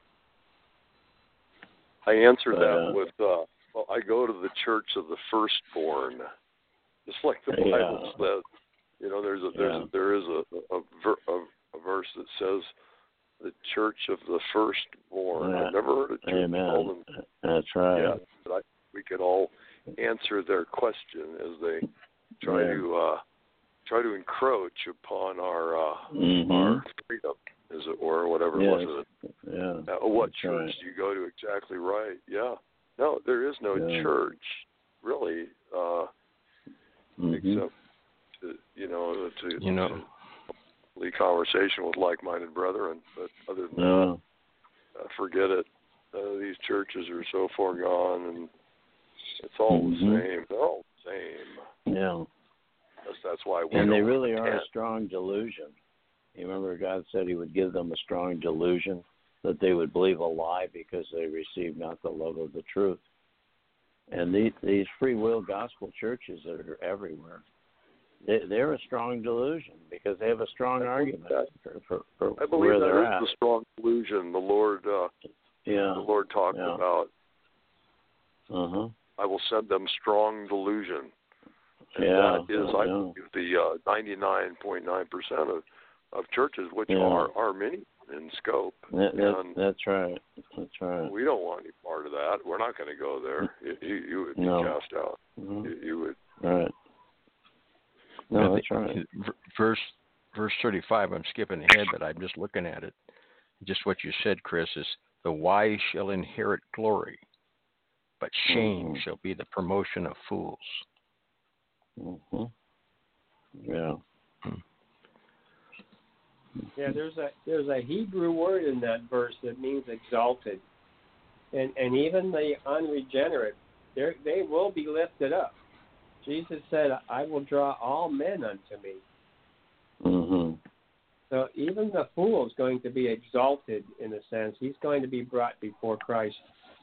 Speaker 4: I answer
Speaker 5: But,
Speaker 4: that
Speaker 5: uh,
Speaker 4: with, uh, well, I go to the church of the firstborn, just like the
Speaker 5: Yeah.
Speaker 4: Bible says. You know, there's a there's
Speaker 5: Yeah.
Speaker 4: a, there is a a, ver- a a verse that says the church of the firstborn.
Speaker 5: Yeah.
Speaker 4: I've never heard a church called
Speaker 5: Amen.
Speaker 4: them.
Speaker 5: That's right.
Speaker 4: Yeah, but I, we could all answer their question as they try
Speaker 5: Yeah.
Speaker 4: to uh, try to encroach upon our uh,
Speaker 5: Mhm.
Speaker 4: our freedom, as it were, whatever
Speaker 5: Yes.
Speaker 4: it was.
Speaker 5: Yeah.
Speaker 4: Uh, what
Speaker 5: That's
Speaker 4: church
Speaker 5: right.
Speaker 4: do you go to? Exactly right. Yeah. No, there is no
Speaker 5: Yeah.
Speaker 4: church, really, uh,
Speaker 5: Mhm.
Speaker 4: except to, you know to,
Speaker 2: You know.
Speaker 4: to lead conversation with like-minded brethren. But other than
Speaker 5: No.
Speaker 4: that, uh, forget it. Uh, these churches are so far gone, and it's all
Speaker 5: Mhm.
Speaker 4: the same. They're all the same.
Speaker 5: Yeah.
Speaker 4: That's, that's why we
Speaker 5: And
Speaker 4: don't
Speaker 5: they really are
Speaker 4: attend.
Speaker 5: a strong delusion. You remember God said he would give them a strong delusion that they would believe a lie because they received not the love of the truth. And these, these free will gospel churches that are everywhere, they, they're a strong delusion because they have a strong
Speaker 4: I believe
Speaker 5: argument for, for, for
Speaker 4: I believe
Speaker 5: where
Speaker 4: that
Speaker 5: they're
Speaker 4: is
Speaker 5: at.
Speaker 4: the strong delusion the Lord uh,
Speaker 5: Yeah.
Speaker 4: the Lord talked
Speaker 5: Yeah.
Speaker 4: about.
Speaker 5: Uh-huh.
Speaker 4: I will send them strong delusion. And
Speaker 5: Yeah.
Speaker 4: that is, I
Speaker 5: yeah.
Speaker 4: believe, the uh, ninety-nine point nine percent of, of churches, which
Speaker 5: Yeah.
Speaker 4: are, are many in scope.
Speaker 5: That, that,
Speaker 4: and
Speaker 5: that's right. That's right.
Speaker 4: we don't want any part of that. We're not going to go there. You, you, you would be
Speaker 5: No.
Speaker 4: cast out.
Speaker 5: Mhm.
Speaker 4: You, you would.
Speaker 5: Right.
Speaker 2: I
Speaker 5: No,
Speaker 2: think
Speaker 5: that's right.
Speaker 2: v- Verse verse thirty-five. I'm skipping ahead, but I'm just looking at it. Just what you said, Chris, is the wise shall inherit glory, but shame
Speaker 5: Mhm.
Speaker 2: shall be the promotion of fools.
Speaker 5: Mm-hmm. Yeah.
Speaker 6: Yeah, there's a there's a Hebrew word in that verse that means exalted, and and even the unregenerate, they they will be lifted up. Jesus said, "I will draw all men unto me."
Speaker 5: Mm-hmm.
Speaker 6: So even the fool is going to be exalted in a sense. He's going to be brought before Christ.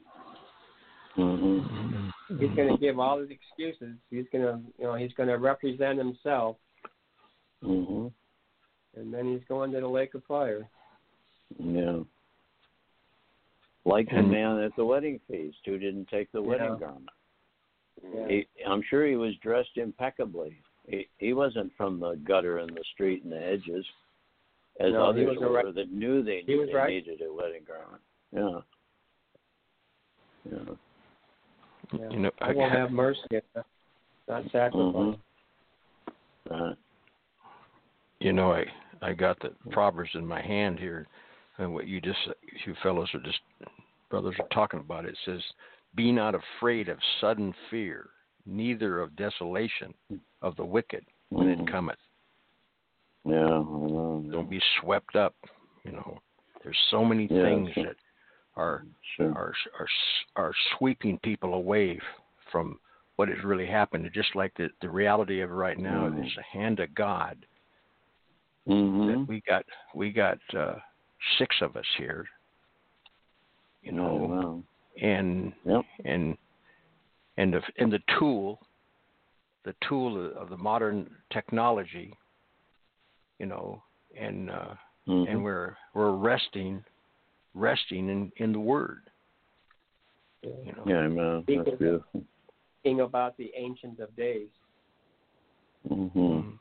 Speaker 5: Mm-hmm.
Speaker 6: He's going to give all his excuses. He's going to, you know, he's going to represent himself,
Speaker 5: Mm-hmm.
Speaker 6: and then he's going to the lake of fire.
Speaker 5: Yeah. Like the
Speaker 2: And-
Speaker 5: man at the wedding feast who didn't take the wedding
Speaker 6: Yeah.
Speaker 5: garment.
Speaker 6: Yeah.
Speaker 5: He, I'm sure he was dressed impeccably. He, he wasn't from the gutter and the street and the edges, as
Speaker 6: No, he
Speaker 5: others
Speaker 6: was a
Speaker 5: were
Speaker 6: right-
Speaker 5: that knew they,
Speaker 6: he was
Speaker 5: they
Speaker 6: right.
Speaker 5: needed a wedding garment. Yeah. Yeah.
Speaker 6: Yeah.
Speaker 2: You know,
Speaker 6: I will have mercy, not sacrifice.
Speaker 5: Mm-hmm. Right.
Speaker 2: You know, I I got the Proverbs in my hand here, and what you just you fellows are just brothers are talking about. It says, "Be not afraid of sudden fear, neither of desolation of the wicked when
Speaker 5: Mhm.
Speaker 2: it cometh."
Speaker 5: Yeah. I know.
Speaker 2: Don't be swept up. You know, there's so many
Speaker 5: Yeah,
Speaker 2: things
Speaker 5: sure.
Speaker 2: that are
Speaker 5: Sure.
Speaker 2: are are are sweeping people away from what has really happened. Just like the the reality of it right now
Speaker 5: Mhm.
Speaker 2: is the hand of God.
Speaker 5: Mm-hmm.
Speaker 2: That we got we got uh, six of us here, you know,
Speaker 5: Yeah, wow.
Speaker 2: and
Speaker 5: Yep.
Speaker 2: and and the and the tool, the tool of the modern technology, you know, and uh,
Speaker 5: Mm-hmm.
Speaker 2: and we're we're resting, resting in, in the Word, you know.
Speaker 5: Yeah, man. That's beautiful.
Speaker 6: Thinking about the Ancient of Days.
Speaker 5: Mm-hmm.
Speaker 2: Mm.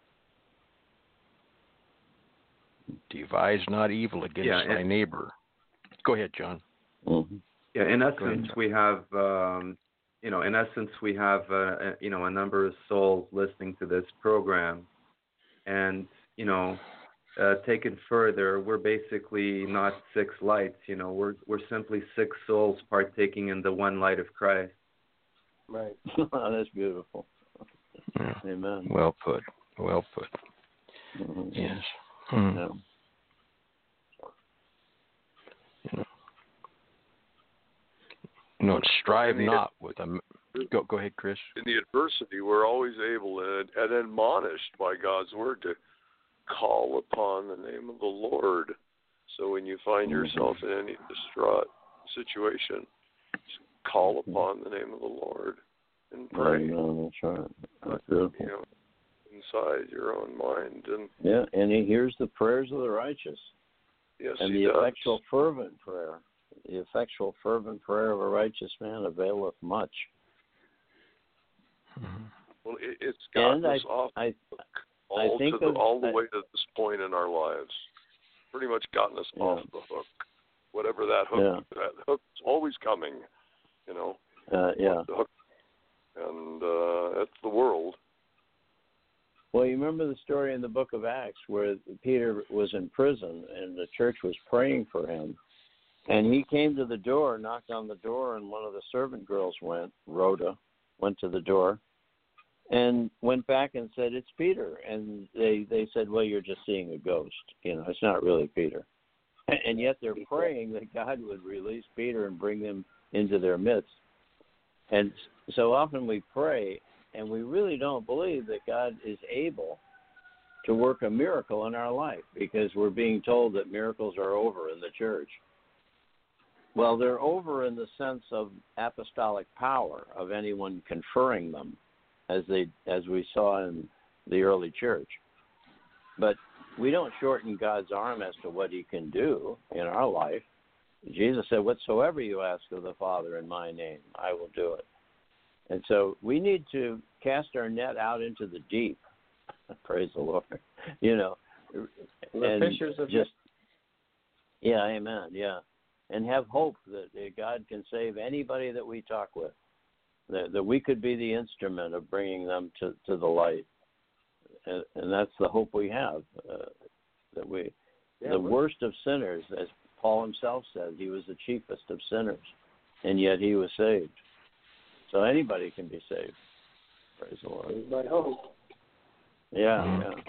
Speaker 2: Devise not evil against
Speaker 7: Yeah,
Speaker 2: thy
Speaker 7: and-
Speaker 2: neighbor. Go ahead, John.
Speaker 5: Mm-hmm.
Speaker 7: Yeah, in
Speaker 2: ahead,
Speaker 7: essence,
Speaker 2: John.
Speaker 7: we have, um, you know, in essence, we have, uh, a, you know, a number of souls listening to this program, and you know, uh, taken further, we're basically not six lights. You know, we're we're simply six souls partaking in the one light of Christ.
Speaker 6: Right.
Speaker 5: That's beautiful.
Speaker 2: Yeah.
Speaker 5: Amen.
Speaker 2: Well put. Well put.
Speaker 5: Mhm.
Speaker 2: Yes. Hmm.
Speaker 5: Yeah.
Speaker 2: You know. You know, and strive
Speaker 4: I mean,
Speaker 2: not with a. Go go ahead, Chris.
Speaker 4: In the adversity, we're always able and, and admonished by God's word to call upon the name of the Lord. So when you find yourself in any distraught situation, just call upon the name of the Lord and pray.
Speaker 5: No, that's right. That's beautiful.
Speaker 4: You know, inside your own mind. And
Speaker 5: yeah, and he hears the prayers of the righteous.
Speaker 4: Yes,
Speaker 5: and
Speaker 4: he
Speaker 5: the
Speaker 4: does.
Speaker 5: effectual fervent prayer. The effectual fervent prayer of a righteous man availeth much.
Speaker 2: Mm-hmm.
Speaker 4: Well, it, it's gotten
Speaker 5: and
Speaker 4: us
Speaker 5: I,
Speaker 4: off
Speaker 5: I,
Speaker 4: all,
Speaker 5: I think
Speaker 4: to the,
Speaker 5: of,
Speaker 4: all the
Speaker 5: I,
Speaker 4: way to this point in our lives. Pretty much gotten us
Speaker 5: yeah.
Speaker 4: off the hook. Whatever that hook,
Speaker 5: yeah.
Speaker 4: that hook's always coming, you know.
Speaker 5: Uh, yeah.
Speaker 4: The hook. And uh, that's the world.
Speaker 5: Well, you remember the story in the book of Acts where Peter was in prison and the church was praying for him. And he came to the door, knocked on the door, and one of the servant girls went, Rhoda, went to the door and went back and said, it's Peter. And they, they said, well, you're just seeing a ghost. You know, it's not really Peter. And yet they're praying that God would release Peter and bring them into their midst. And so often we pray, and we really don't believe that God is able to work a miracle in our life because we're being told that miracles are over in the church. Well, they're over in the sense of apostolic power of anyone conferring them, as they as we saw in the early church. But we don't shorten God's arm as to what he can do in our life. Jesus said, whatsoever you ask of the Father in my name, I will do it. And so we need to cast our net out into the deep. Praise the Lord. You know,
Speaker 6: the
Speaker 5: and
Speaker 6: fishers of
Speaker 5: just, yeah, amen, yeah. And have hope that God can save anybody that we talk with, that, that we could be the instrument of bringing them to, to the light. And, and that's the hope we have, uh, that we,
Speaker 6: yeah,
Speaker 5: the
Speaker 6: we're...
Speaker 5: worst of sinners, as Paul himself said, he was the chiefest of sinners, and yet he was saved. So anybody can be saved. Praise the Lord.
Speaker 6: By hope.
Speaker 5: Yeah,
Speaker 2: Mm-hmm.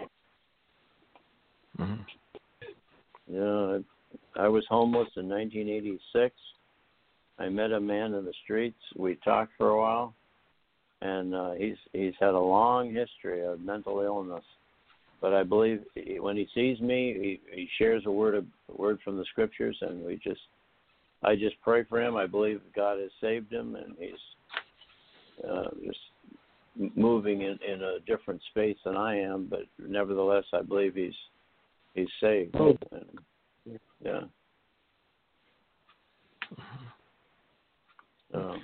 Speaker 5: yeah.
Speaker 2: Mm-hmm.
Speaker 5: Yeah, I, I was homeless in nineteen eighty-six. I met a man in the streets. We talked for a while, and uh, he's he's had a long history of mental illness. But I believe he, when he sees me, he, he shares a word of a word from the scriptures, and we just I just pray for him. I believe God has saved him, and he's uh, just moving in, in a different space than I am. But nevertheless, I believe he's he's saved.
Speaker 6: Oh.
Speaker 5: And, yeah. Uh,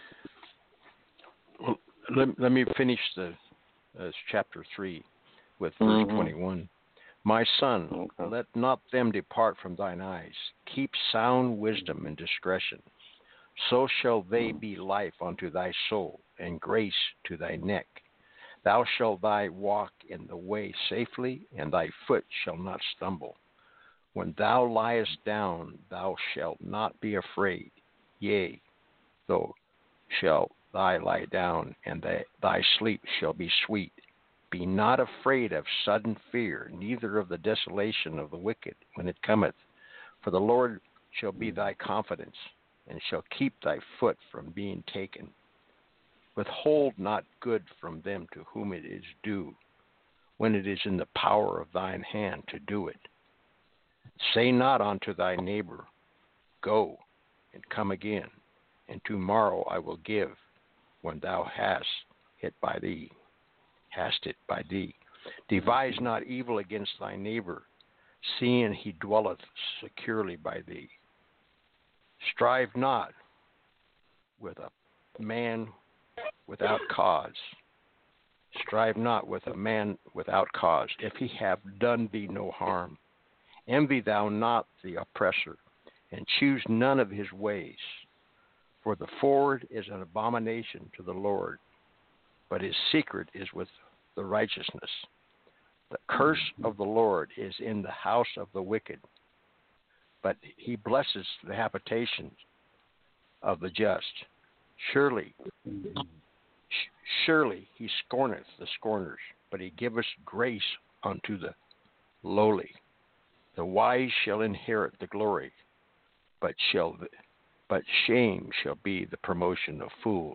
Speaker 2: Well, let, let me finish the uh, chapter three with verse
Speaker 5: mm-hmm.
Speaker 2: twenty-one. My son,
Speaker 5: okay.
Speaker 2: let not them depart from thine eyes. Keep sound wisdom and discretion. So shall they be life unto thy soul, and grace to thy neck. Thou shalt thy walk in the way safely, and thy foot shall not stumble. When thou liest down, thou shalt not be afraid. Yea, though shalt thy lie down, and thy, thy sleep shall be sweet. Be not afraid of sudden fear, neither of the desolation of the wicked when it cometh. For the Lord shall be thy confidence, and shall keep thy foot from being taken. Withhold not good from them to whom it is due, when it is in the power of thine hand to do it. Say not unto thy neighbor, Go, and come again, and tomorrow I will give, when thou hast it by thee. Hast it by thee. Devise not evil against thy neighbor, seeing he dwelleth securely by thee. Strive not with a man without cause. Strive not with a man without cause, if he have done thee no harm. Envy thou not the oppressor, and choose none of his ways. For the forward is an abomination to the Lord, but his secret is with the righteousness. The curse of the Lord is in the house of the wicked, but he blesses the habitations of the just. Surely, sh- surely he scorneth the scorners, but he giveth grace unto the lowly. The wise shall inherit the glory, but shall but shame shall be the promotion of fools.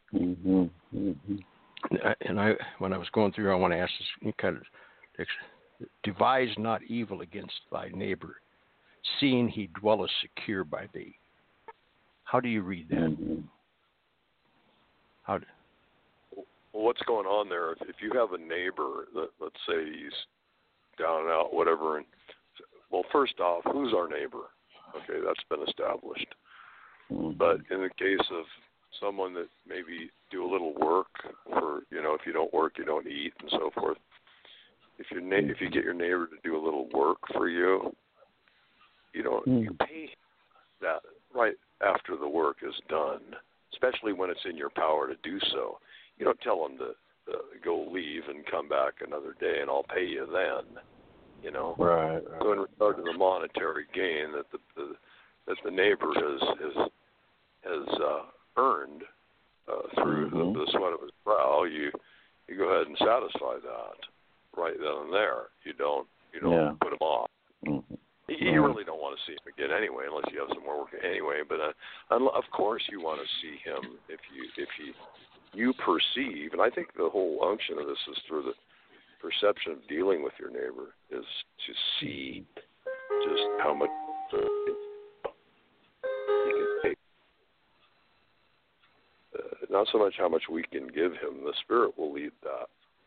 Speaker 5: Mm-hmm. Mm-hmm.
Speaker 2: And I, when I was going through, I want to ask this kind of devise not evil against thy neighbor, seeing he dwelleth secure by thee. How do you read that?
Speaker 5: Mm-hmm.
Speaker 2: How do,
Speaker 4: well, what's going on there? If you have a neighbor that, let's say he's down and out, whatever, and well, first off, who's our neighbor? Okay, that's been established.
Speaker 5: Mm-hmm.
Speaker 4: But in the case of someone that maybe do a little work for, you know, if you don't work, you don't eat, and so forth. If you na- if you get your neighbor to do a little work for you, you don't mm. you pay that right after the work is done, especially when it's in your power to do so. You don't tell them to uh, go leave and come back another day, and I'll pay you then. You know,
Speaker 5: right. right.
Speaker 4: So in regard to the monetary gain that the, the that the neighbor has has has uh, earned uh, through mm-hmm. the, the sweat of his brow, you you go ahead and satisfy that right then and there. You don't you don't
Speaker 5: yeah.
Speaker 4: put him off.
Speaker 5: Mm-hmm.
Speaker 4: You, you really don't want to see him again anyway, unless you have some more work anyway. But uh, of course, you want to see him if you if you you perceive, and I think the whole unction of this is through the perception of dealing with your neighbor, is to see just how much uh, he can take. Uh, not so much how much we can give him. The Spirit will lead that.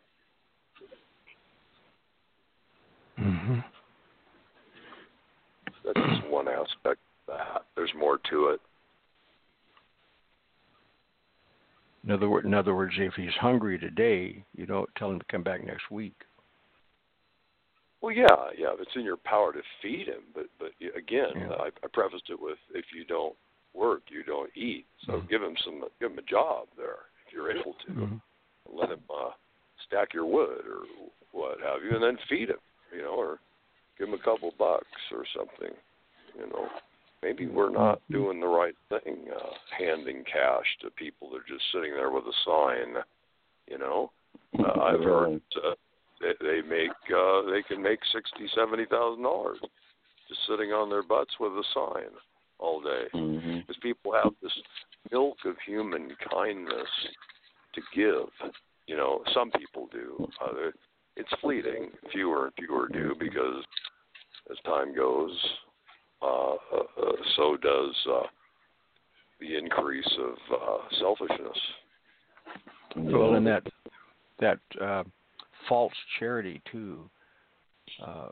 Speaker 2: Mm-hmm.
Speaker 4: That's just one aspect of that. There's more to it.
Speaker 2: In other, word, in other words, if he's hungry today, you don't tell him to come back next week.
Speaker 4: Well, yeah, yeah, if it's in your power to feed him. But, but again, yeah. I, I prefaced it with, if you don't work, you don't eat. So mm-hmm. give him some, give him a job there if you're able to. Mm-hmm. Let him uh, stack your wood or what have you, and then feed him, you know, or give him a couple bucks or something, you know. Maybe we're not doing the right thing, uh, handing cash to people that are just sitting there with a sign, you know. Uh, I've heard uh, they, they make uh, they can make sixty, seventy thousand dollars just sitting on their butts with a sign all day, because mm-hmm. people have this milk of human kindness to give. You know, some people do. Uh, it's fleeting. Fewer and fewer do, because as time goes, Uh, uh, uh, so does uh, the increase of uh, selfishness.
Speaker 2: Well, and that that uh, false charity too uh,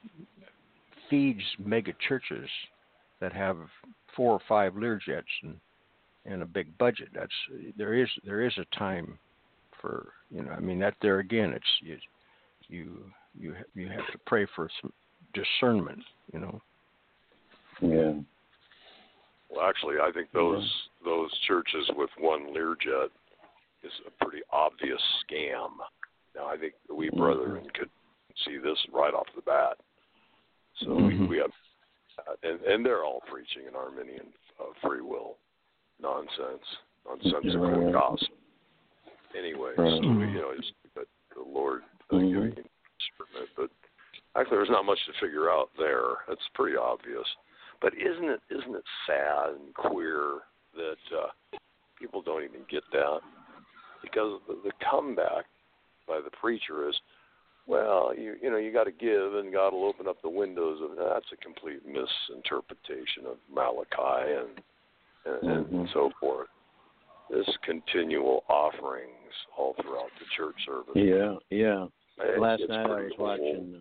Speaker 2: feeds mega churches that have four or five Learjets and and a big budget. That's there is there is a time for, you know. I mean, that there again, it's you you you, you have to pray for some discernment, you know.
Speaker 5: Yeah.
Speaker 4: Well, actually, I think those yeah. those churches with one Learjet is a pretty obvious scam. Now, I think we mm-hmm. brethren could see this right off the bat. So mm-hmm. we, we have, uh, and, and they're all preaching an Arminian uh, free will nonsense, nonsensical yeah. gospel. Anyway, right. so we, you know, just the Lord uh, mm-hmm. giving discernment, but actually, there's not much to figure out there. That's pretty obvious. But isn't it isn't it sad and queer that uh, people don't even get that? Because the, the comeback by the preacher is, well, you you know, you got to give, and God will open up the windows of. That's a complete misinterpretation of Malachi and and, mm-hmm. and so forth. This continual offerings all throughout the church service.
Speaker 5: Yeah, yeah.
Speaker 4: It,
Speaker 5: Last night I was watching.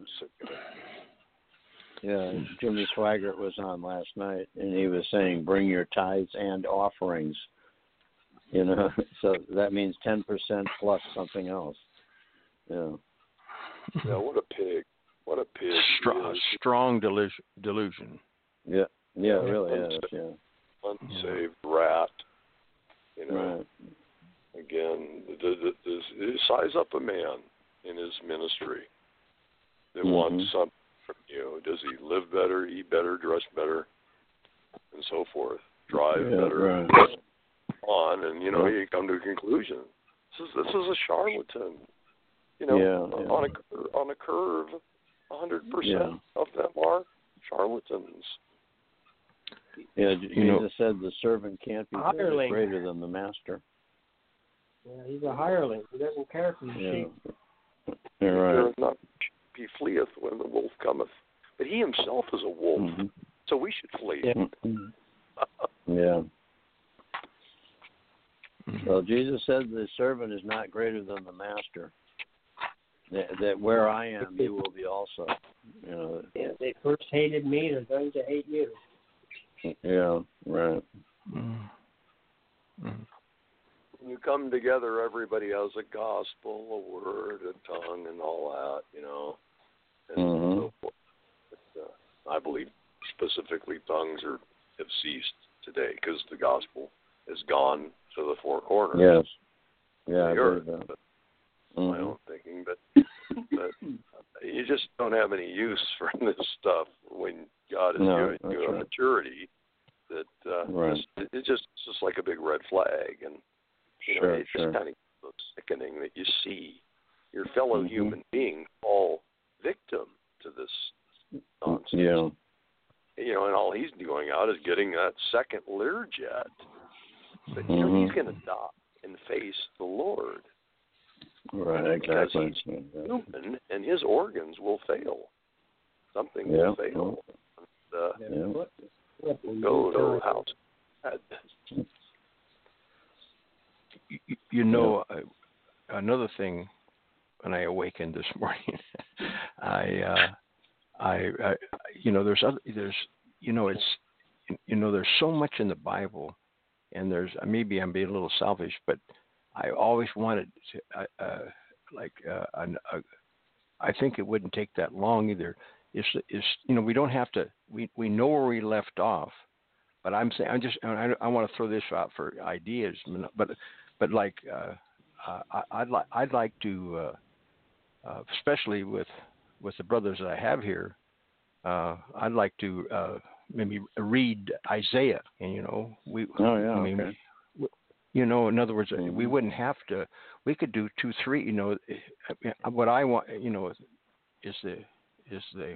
Speaker 5: Yeah, Jimmy Swaggart was on last night, and he was saying, "Bring your tithes and offerings." You know, so that means ten percent plus something else. Yeah.
Speaker 4: Yeah. What a pig! What a pig!
Speaker 2: Strong, strong delusion. delusion.
Speaker 5: Yeah. Yeah. It really
Speaker 4: unsaved,
Speaker 5: is. Yeah.
Speaker 4: Unsaved rat. You know.
Speaker 5: Right.
Speaker 4: Again, the, the, the, the size up a man in his ministry that mm-hmm. wants something from you. Does he live better, eat better, dress better, and so forth? Drive yeah, better, right. on, and you know yeah. you come to a conclusion. This is this is a charlatan. You know,
Speaker 5: yeah, yeah.
Speaker 4: on a on a curve, a hundred percent of them are charlatans.
Speaker 5: Yeah, Jesus you know, said the servant can't be
Speaker 6: hireling.
Speaker 5: greater than the master.
Speaker 6: Yeah, he's a hireling. He doesn't care for the
Speaker 5: yeah.
Speaker 6: sheep.
Speaker 5: You're right.
Speaker 4: Not he fleeth when the wolf cometh. But he himself is a wolf, mm-hmm. so we should flee.
Speaker 5: Yeah. yeah. Well, Jesus said the servant is not greater than the master. That, that where I am, you will be also. You know.
Speaker 6: Yeah, they first hated me, they're going to hate you.
Speaker 5: Yeah, right.
Speaker 2: Mm-hmm.
Speaker 4: When you come together, everybody has a gospel, a word, a tongue, and all that, you know, and
Speaker 5: mm-hmm.
Speaker 4: so forth. But, uh, I believe specifically tongues are have ceased today because the gospel is gone to the four corners.
Speaker 5: Yes. Yeah, I
Speaker 4: earth,
Speaker 5: agree with that.
Speaker 4: Mm-hmm. My own thinking, but but you just don't have any use for this stuff when God is
Speaker 5: no,
Speaker 4: giving you a
Speaker 5: right.
Speaker 4: maturity that uh,
Speaker 5: right.
Speaker 4: it's, it's just it's just like a big red flag, and you know
Speaker 5: sure,
Speaker 4: it's
Speaker 5: sure.
Speaker 4: just kind of sickening that you see your fellow
Speaker 5: mm-hmm.
Speaker 4: human being fall victim to this nonsense.
Speaker 5: Yeah.
Speaker 4: You know, and all he's doing out is getting that second Learjet. But
Speaker 5: mm-hmm.
Speaker 4: you know he's going to die and face the Lord.
Speaker 5: Right, exactly.
Speaker 4: Because he's human, and his organs will fail. Something
Speaker 5: yeah.
Speaker 4: will fail. And, uh,
Speaker 5: yeah.
Speaker 4: We'll go to house.
Speaker 2: You, you know, yeah. uh, another thing. When I awakened this morning, I, uh, I, I, you know, there's other, there's, you know, it's, you know, there's so much in the Bible, and there's maybe I'm being a little selfish, but I always wanted to, uh, uh, like, uh, an, uh, I think it wouldn't take that long either. Is is you know we don't have to we, we know where we left off, but I'm saying I'm just I, I want to throw this out for ideas, but but like uh, uh, I, I'd like I'd like to uh, uh, especially with with the brothers that I have here, uh, I'd like to uh, maybe read Isaiah, and you know we
Speaker 5: oh yeah
Speaker 2: I mean,
Speaker 5: okay.
Speaker 2: You know, in other words,
Speaker 5: mm-hmm.
Speaker 2: we wouldn't have to. We could do two, three. You know, what I want. You know, is the is the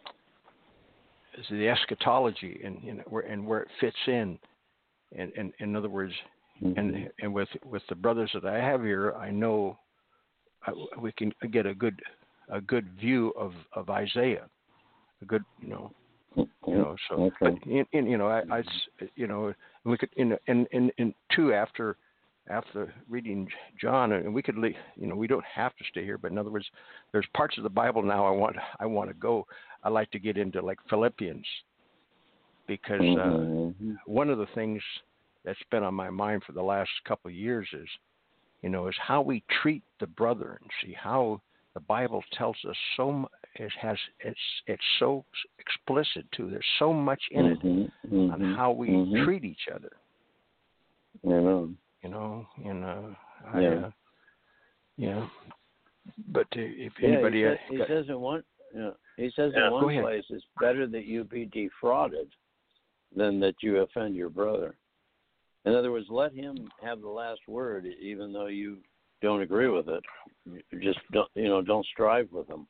Speaker 2: is the eschatology and you know, where and where it fits in. And, and in other words, mm-hmm. and and with with the brothers that I have here, I know I, we can get a good a good view of, of Isaiah. A good, you know. You know, so
Speaker 5: okay.
Speaker 2: but in, in, you know, I, I, you know, we could in in in, in two after after reading John, and we could, you know, we don't have to stay here. But in other words, there's parts of the Bible now I want I want to go. I like to get into like Philippians, because
Speaker 5: mm-hmm.
Speaker 2: uh, one of the things that's been on my mind for the last couple of years is, you know, is how we treat the brother, and see how the Bible tells us so much. It has it's it's so explicit too. There's so much in it
Speaker 5: mm-hmm, mm-hmm,
Speaker 2: on how we
Speaker 5: mm-hmm.
Speaker 2: treat each other.
Speaker 5: You know,
Speaker 2: you know, and uh,
Speaker 5: yeah,
Speaker 2: I, uh, yeah. But uh, if
Speaker 5: yeah,
Speaker 2: anybody,
Speaker 5: he,
Speaker 2: uh,
Speaker 5: says, he says in one, you know, he says
Speaker 2: yeah,
Speaker 5: in one place, it's better that you be defrauded than that you offend your brother. In other words, let him have the last word, even though you don't agree with it. You just don't, you know, don't strive with him.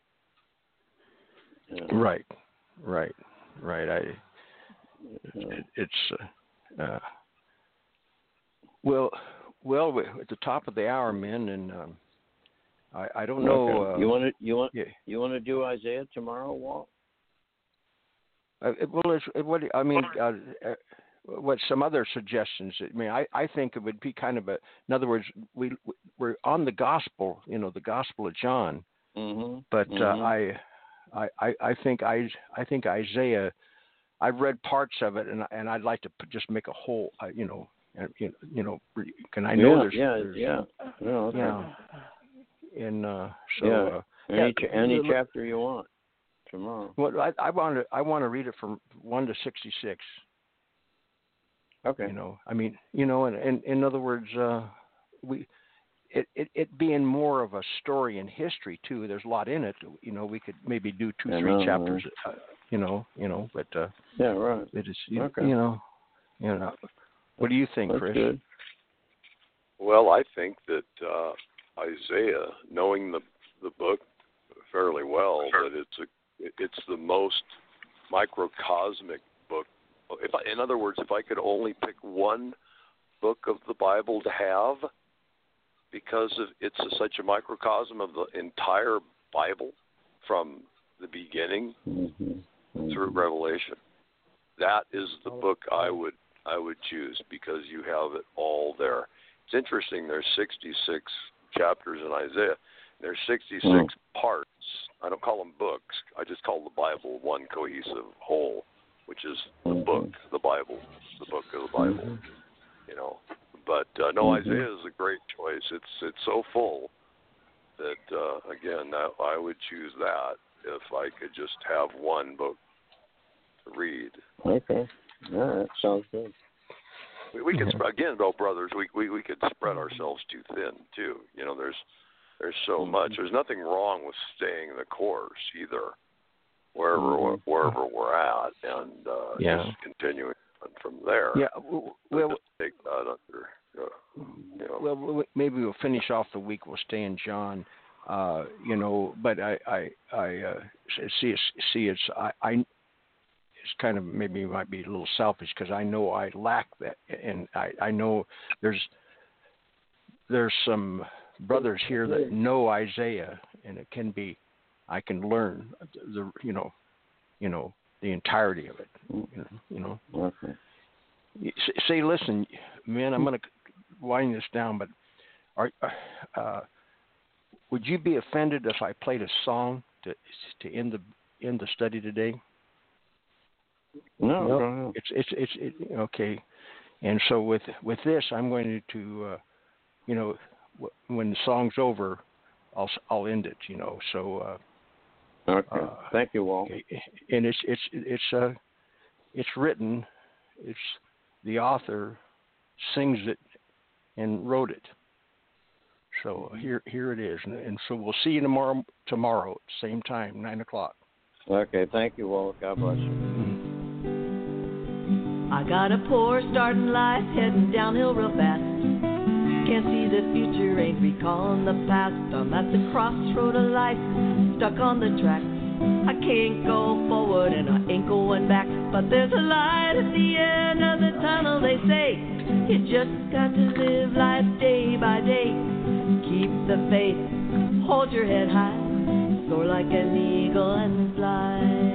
Speaker 5: Yeah.
Speaker 2: Right, right, right. I, it, it's, uh, uh, well, well, at the top of the hour, men, and um, I, I don't know.
Speaker 5: Okay.
Speaker 2: Uh,
Speaker 5: you want to, you want,
Speaker 2: yeah.
Speaker 5: you want to do Isaiah tomorrow, Walt?
Speaker 2: Uh, well, it's, what I mean, uh, uh, what some other suggestions? I mean, I, I think it would be kind of a. In other words, we we're on the gospel, you know, the Gospel of John,
Speaker 5: mm-hmm.
Speaker 2: but
Speaker 5: mm-hmm.
Speaker 2: Uh, I. I, I, I think I I think Isaiah. I've read parts of it, and and I'd like to put, just make a whole. Uh, you know, uh, you, you know, can I know
Speaker 5: yeah,
Speaker 2: there's
Speaker 5: yeah
Speaker 2: there's,
Speaker 5: yeah yeah okay.
Speaker 2: yeah. And uh, so
Speaker 5: yeah.
Speaker 2: uh,
Speaker 5: any
Speaker 2: yeah,
Speaker 5: any
Speaker 2: look,
Speaker 5: chapter you want tomorrow.
Speaker 2: Well, I, I want to I want to read it from one to sixty-six.
Speaker 5: Okay.
Speaker 2: You know, I mean, you know, and, and in other words, uh, we. It, it it being more of a story in history too. There's a lot in it. You know, we could maybe do two,
Speaker 5: I
Speaker 2: three
Speaker 5: know,
Speaker 2: chapters. Uh, you know, you know, but uh,
Speaker 5: yeah, right.
Speaker 2: It is, you,
Speaker 5: okay.
Speaker 2: you know, you know. What do you think,
Speaker 5: That's
Speaker 2: Chris?
Speaker 5: Good.
Speaker 4: Well, I think that uh, Isaiah, knowing the the book fairly well, that it's a it's the most microcosmic book. If I, in other words, if I could only pick one book of the Bible to have, because of, it's a, such a microcosm of the entire Bible, from the beginning
Speaker 5: Mm-hmm. Mm-hmm.
Speaker 4: through Revelation. That is the book I would I would choose because you have it all there. It's interesting. There's sixty-six chapters in Isaiah. There's sixty-six mm. parts. I don't call them books. I just call the Bible one cohesive whole, which is the mm-hmm. book, the Bible, the book of the Bible. Mm-hmm. You know, but uh, no, mm-hmm. Isaiah is a great choice. It's it's so full that uh, again, I, I would choose that if I could just have one book to read.
Speaker 5: Okay, all right, sounds good.
Speaker 4: We, we could mm-hmm. again, though, brothers, we, we we could spread ourselves too thin too. You know, there's there's so mm-hmm. much. There's nothing wrong with staying the course either, wherever mm-hmm. wherever we're at, and uh,
Speaker 2: yeah.
Speaker 4: just continuing from there.
Speaker 2: Yeah, well,
Speaker 4: just take that under. Uh, you know.
Speaker 2: Well, maybe we'll finish off the week. We'll stay in John. Uh, you know, but I I I uh, see see it's I. I It's kind of maybe might be a little selfish because I know I lack that, and I, I know there's there's some brothers here that know Isaiah, and it can be I can learn the you know you know the entirety of it. You know, you know.
Speaker 5: Okay.
Speaker 2: Say, listen, man, I'm going to wind this down, but are uh, would you be offended if I played a song to to end the end the study today?
Speaker 5: No,
Speaker 2: no,
Speaker 5: no,
Speaker 2: it's it's it's it, okay, and so with with this, I'm going to, uh, you know, w- when the song's over, I'll I'll end it, you know. So. Uh,
Speaker 5: okay.
Speaker 2: Uh,
Speaker 5: Thank you, Walt.
Speaker 2: And it's it's it's uh, it's written, it's the author sings it and wrote it. So here here it is, and, and so we'll see you tomorrow tomorrow at the same time, nine o'clock.
Speaker 5: Okay. Thank you, Walt. God bless you.
Speaker 2: Mm-hmm.
Speaker 1: I got a poor start in life, heading downhill real fast. Can't see the future, ain't recalling the past. I'm at the crossroad of life, stuck on the track. I can't go forward and I ain't going back. But there's a light at the end of the tunnel, they say. You just got to live life day by day. Keep the faith, hold your head high, soar like an eagle and fly.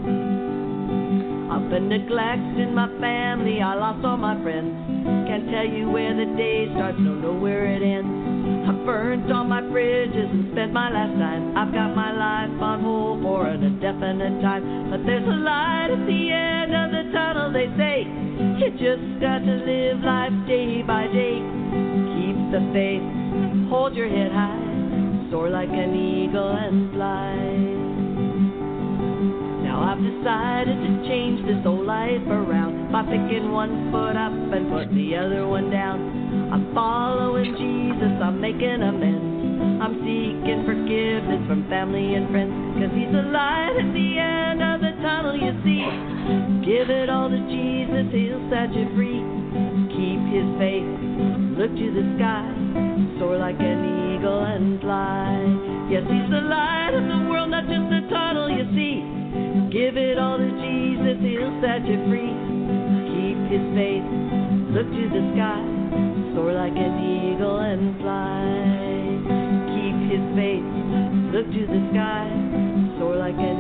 Speaker 1: I've been neglecting my family, I lost all my friends. Can't tell you where the day starts, don't know where it ends. I've burnt all my bridges and spent my last dime. I've got my life on hold for an indefinite time. But there's a light at the end of the tunnel, they say. You just got to live life day by day. Keep the faith, hold your head high, soar like an eagle and fly. Now I've decided to change this old life around by picking one foot up and put the other one down. I'm following Jesus, I'm making amends. I'm seeking forgiveness from family and friends, 'cause he's the light at the end of the tunnel, you see. Give it all to Jesus, he'll set you free. Keep his faith, look to the sky, soar like an eagle and fly. Yes, he's the light of the world, not just the tunnel, you see. Give it all to Jesus, he'll set you free. Keep his faith, look to the sky, soar like an eagle and fly. Keep his faith, look to the sky, soar like an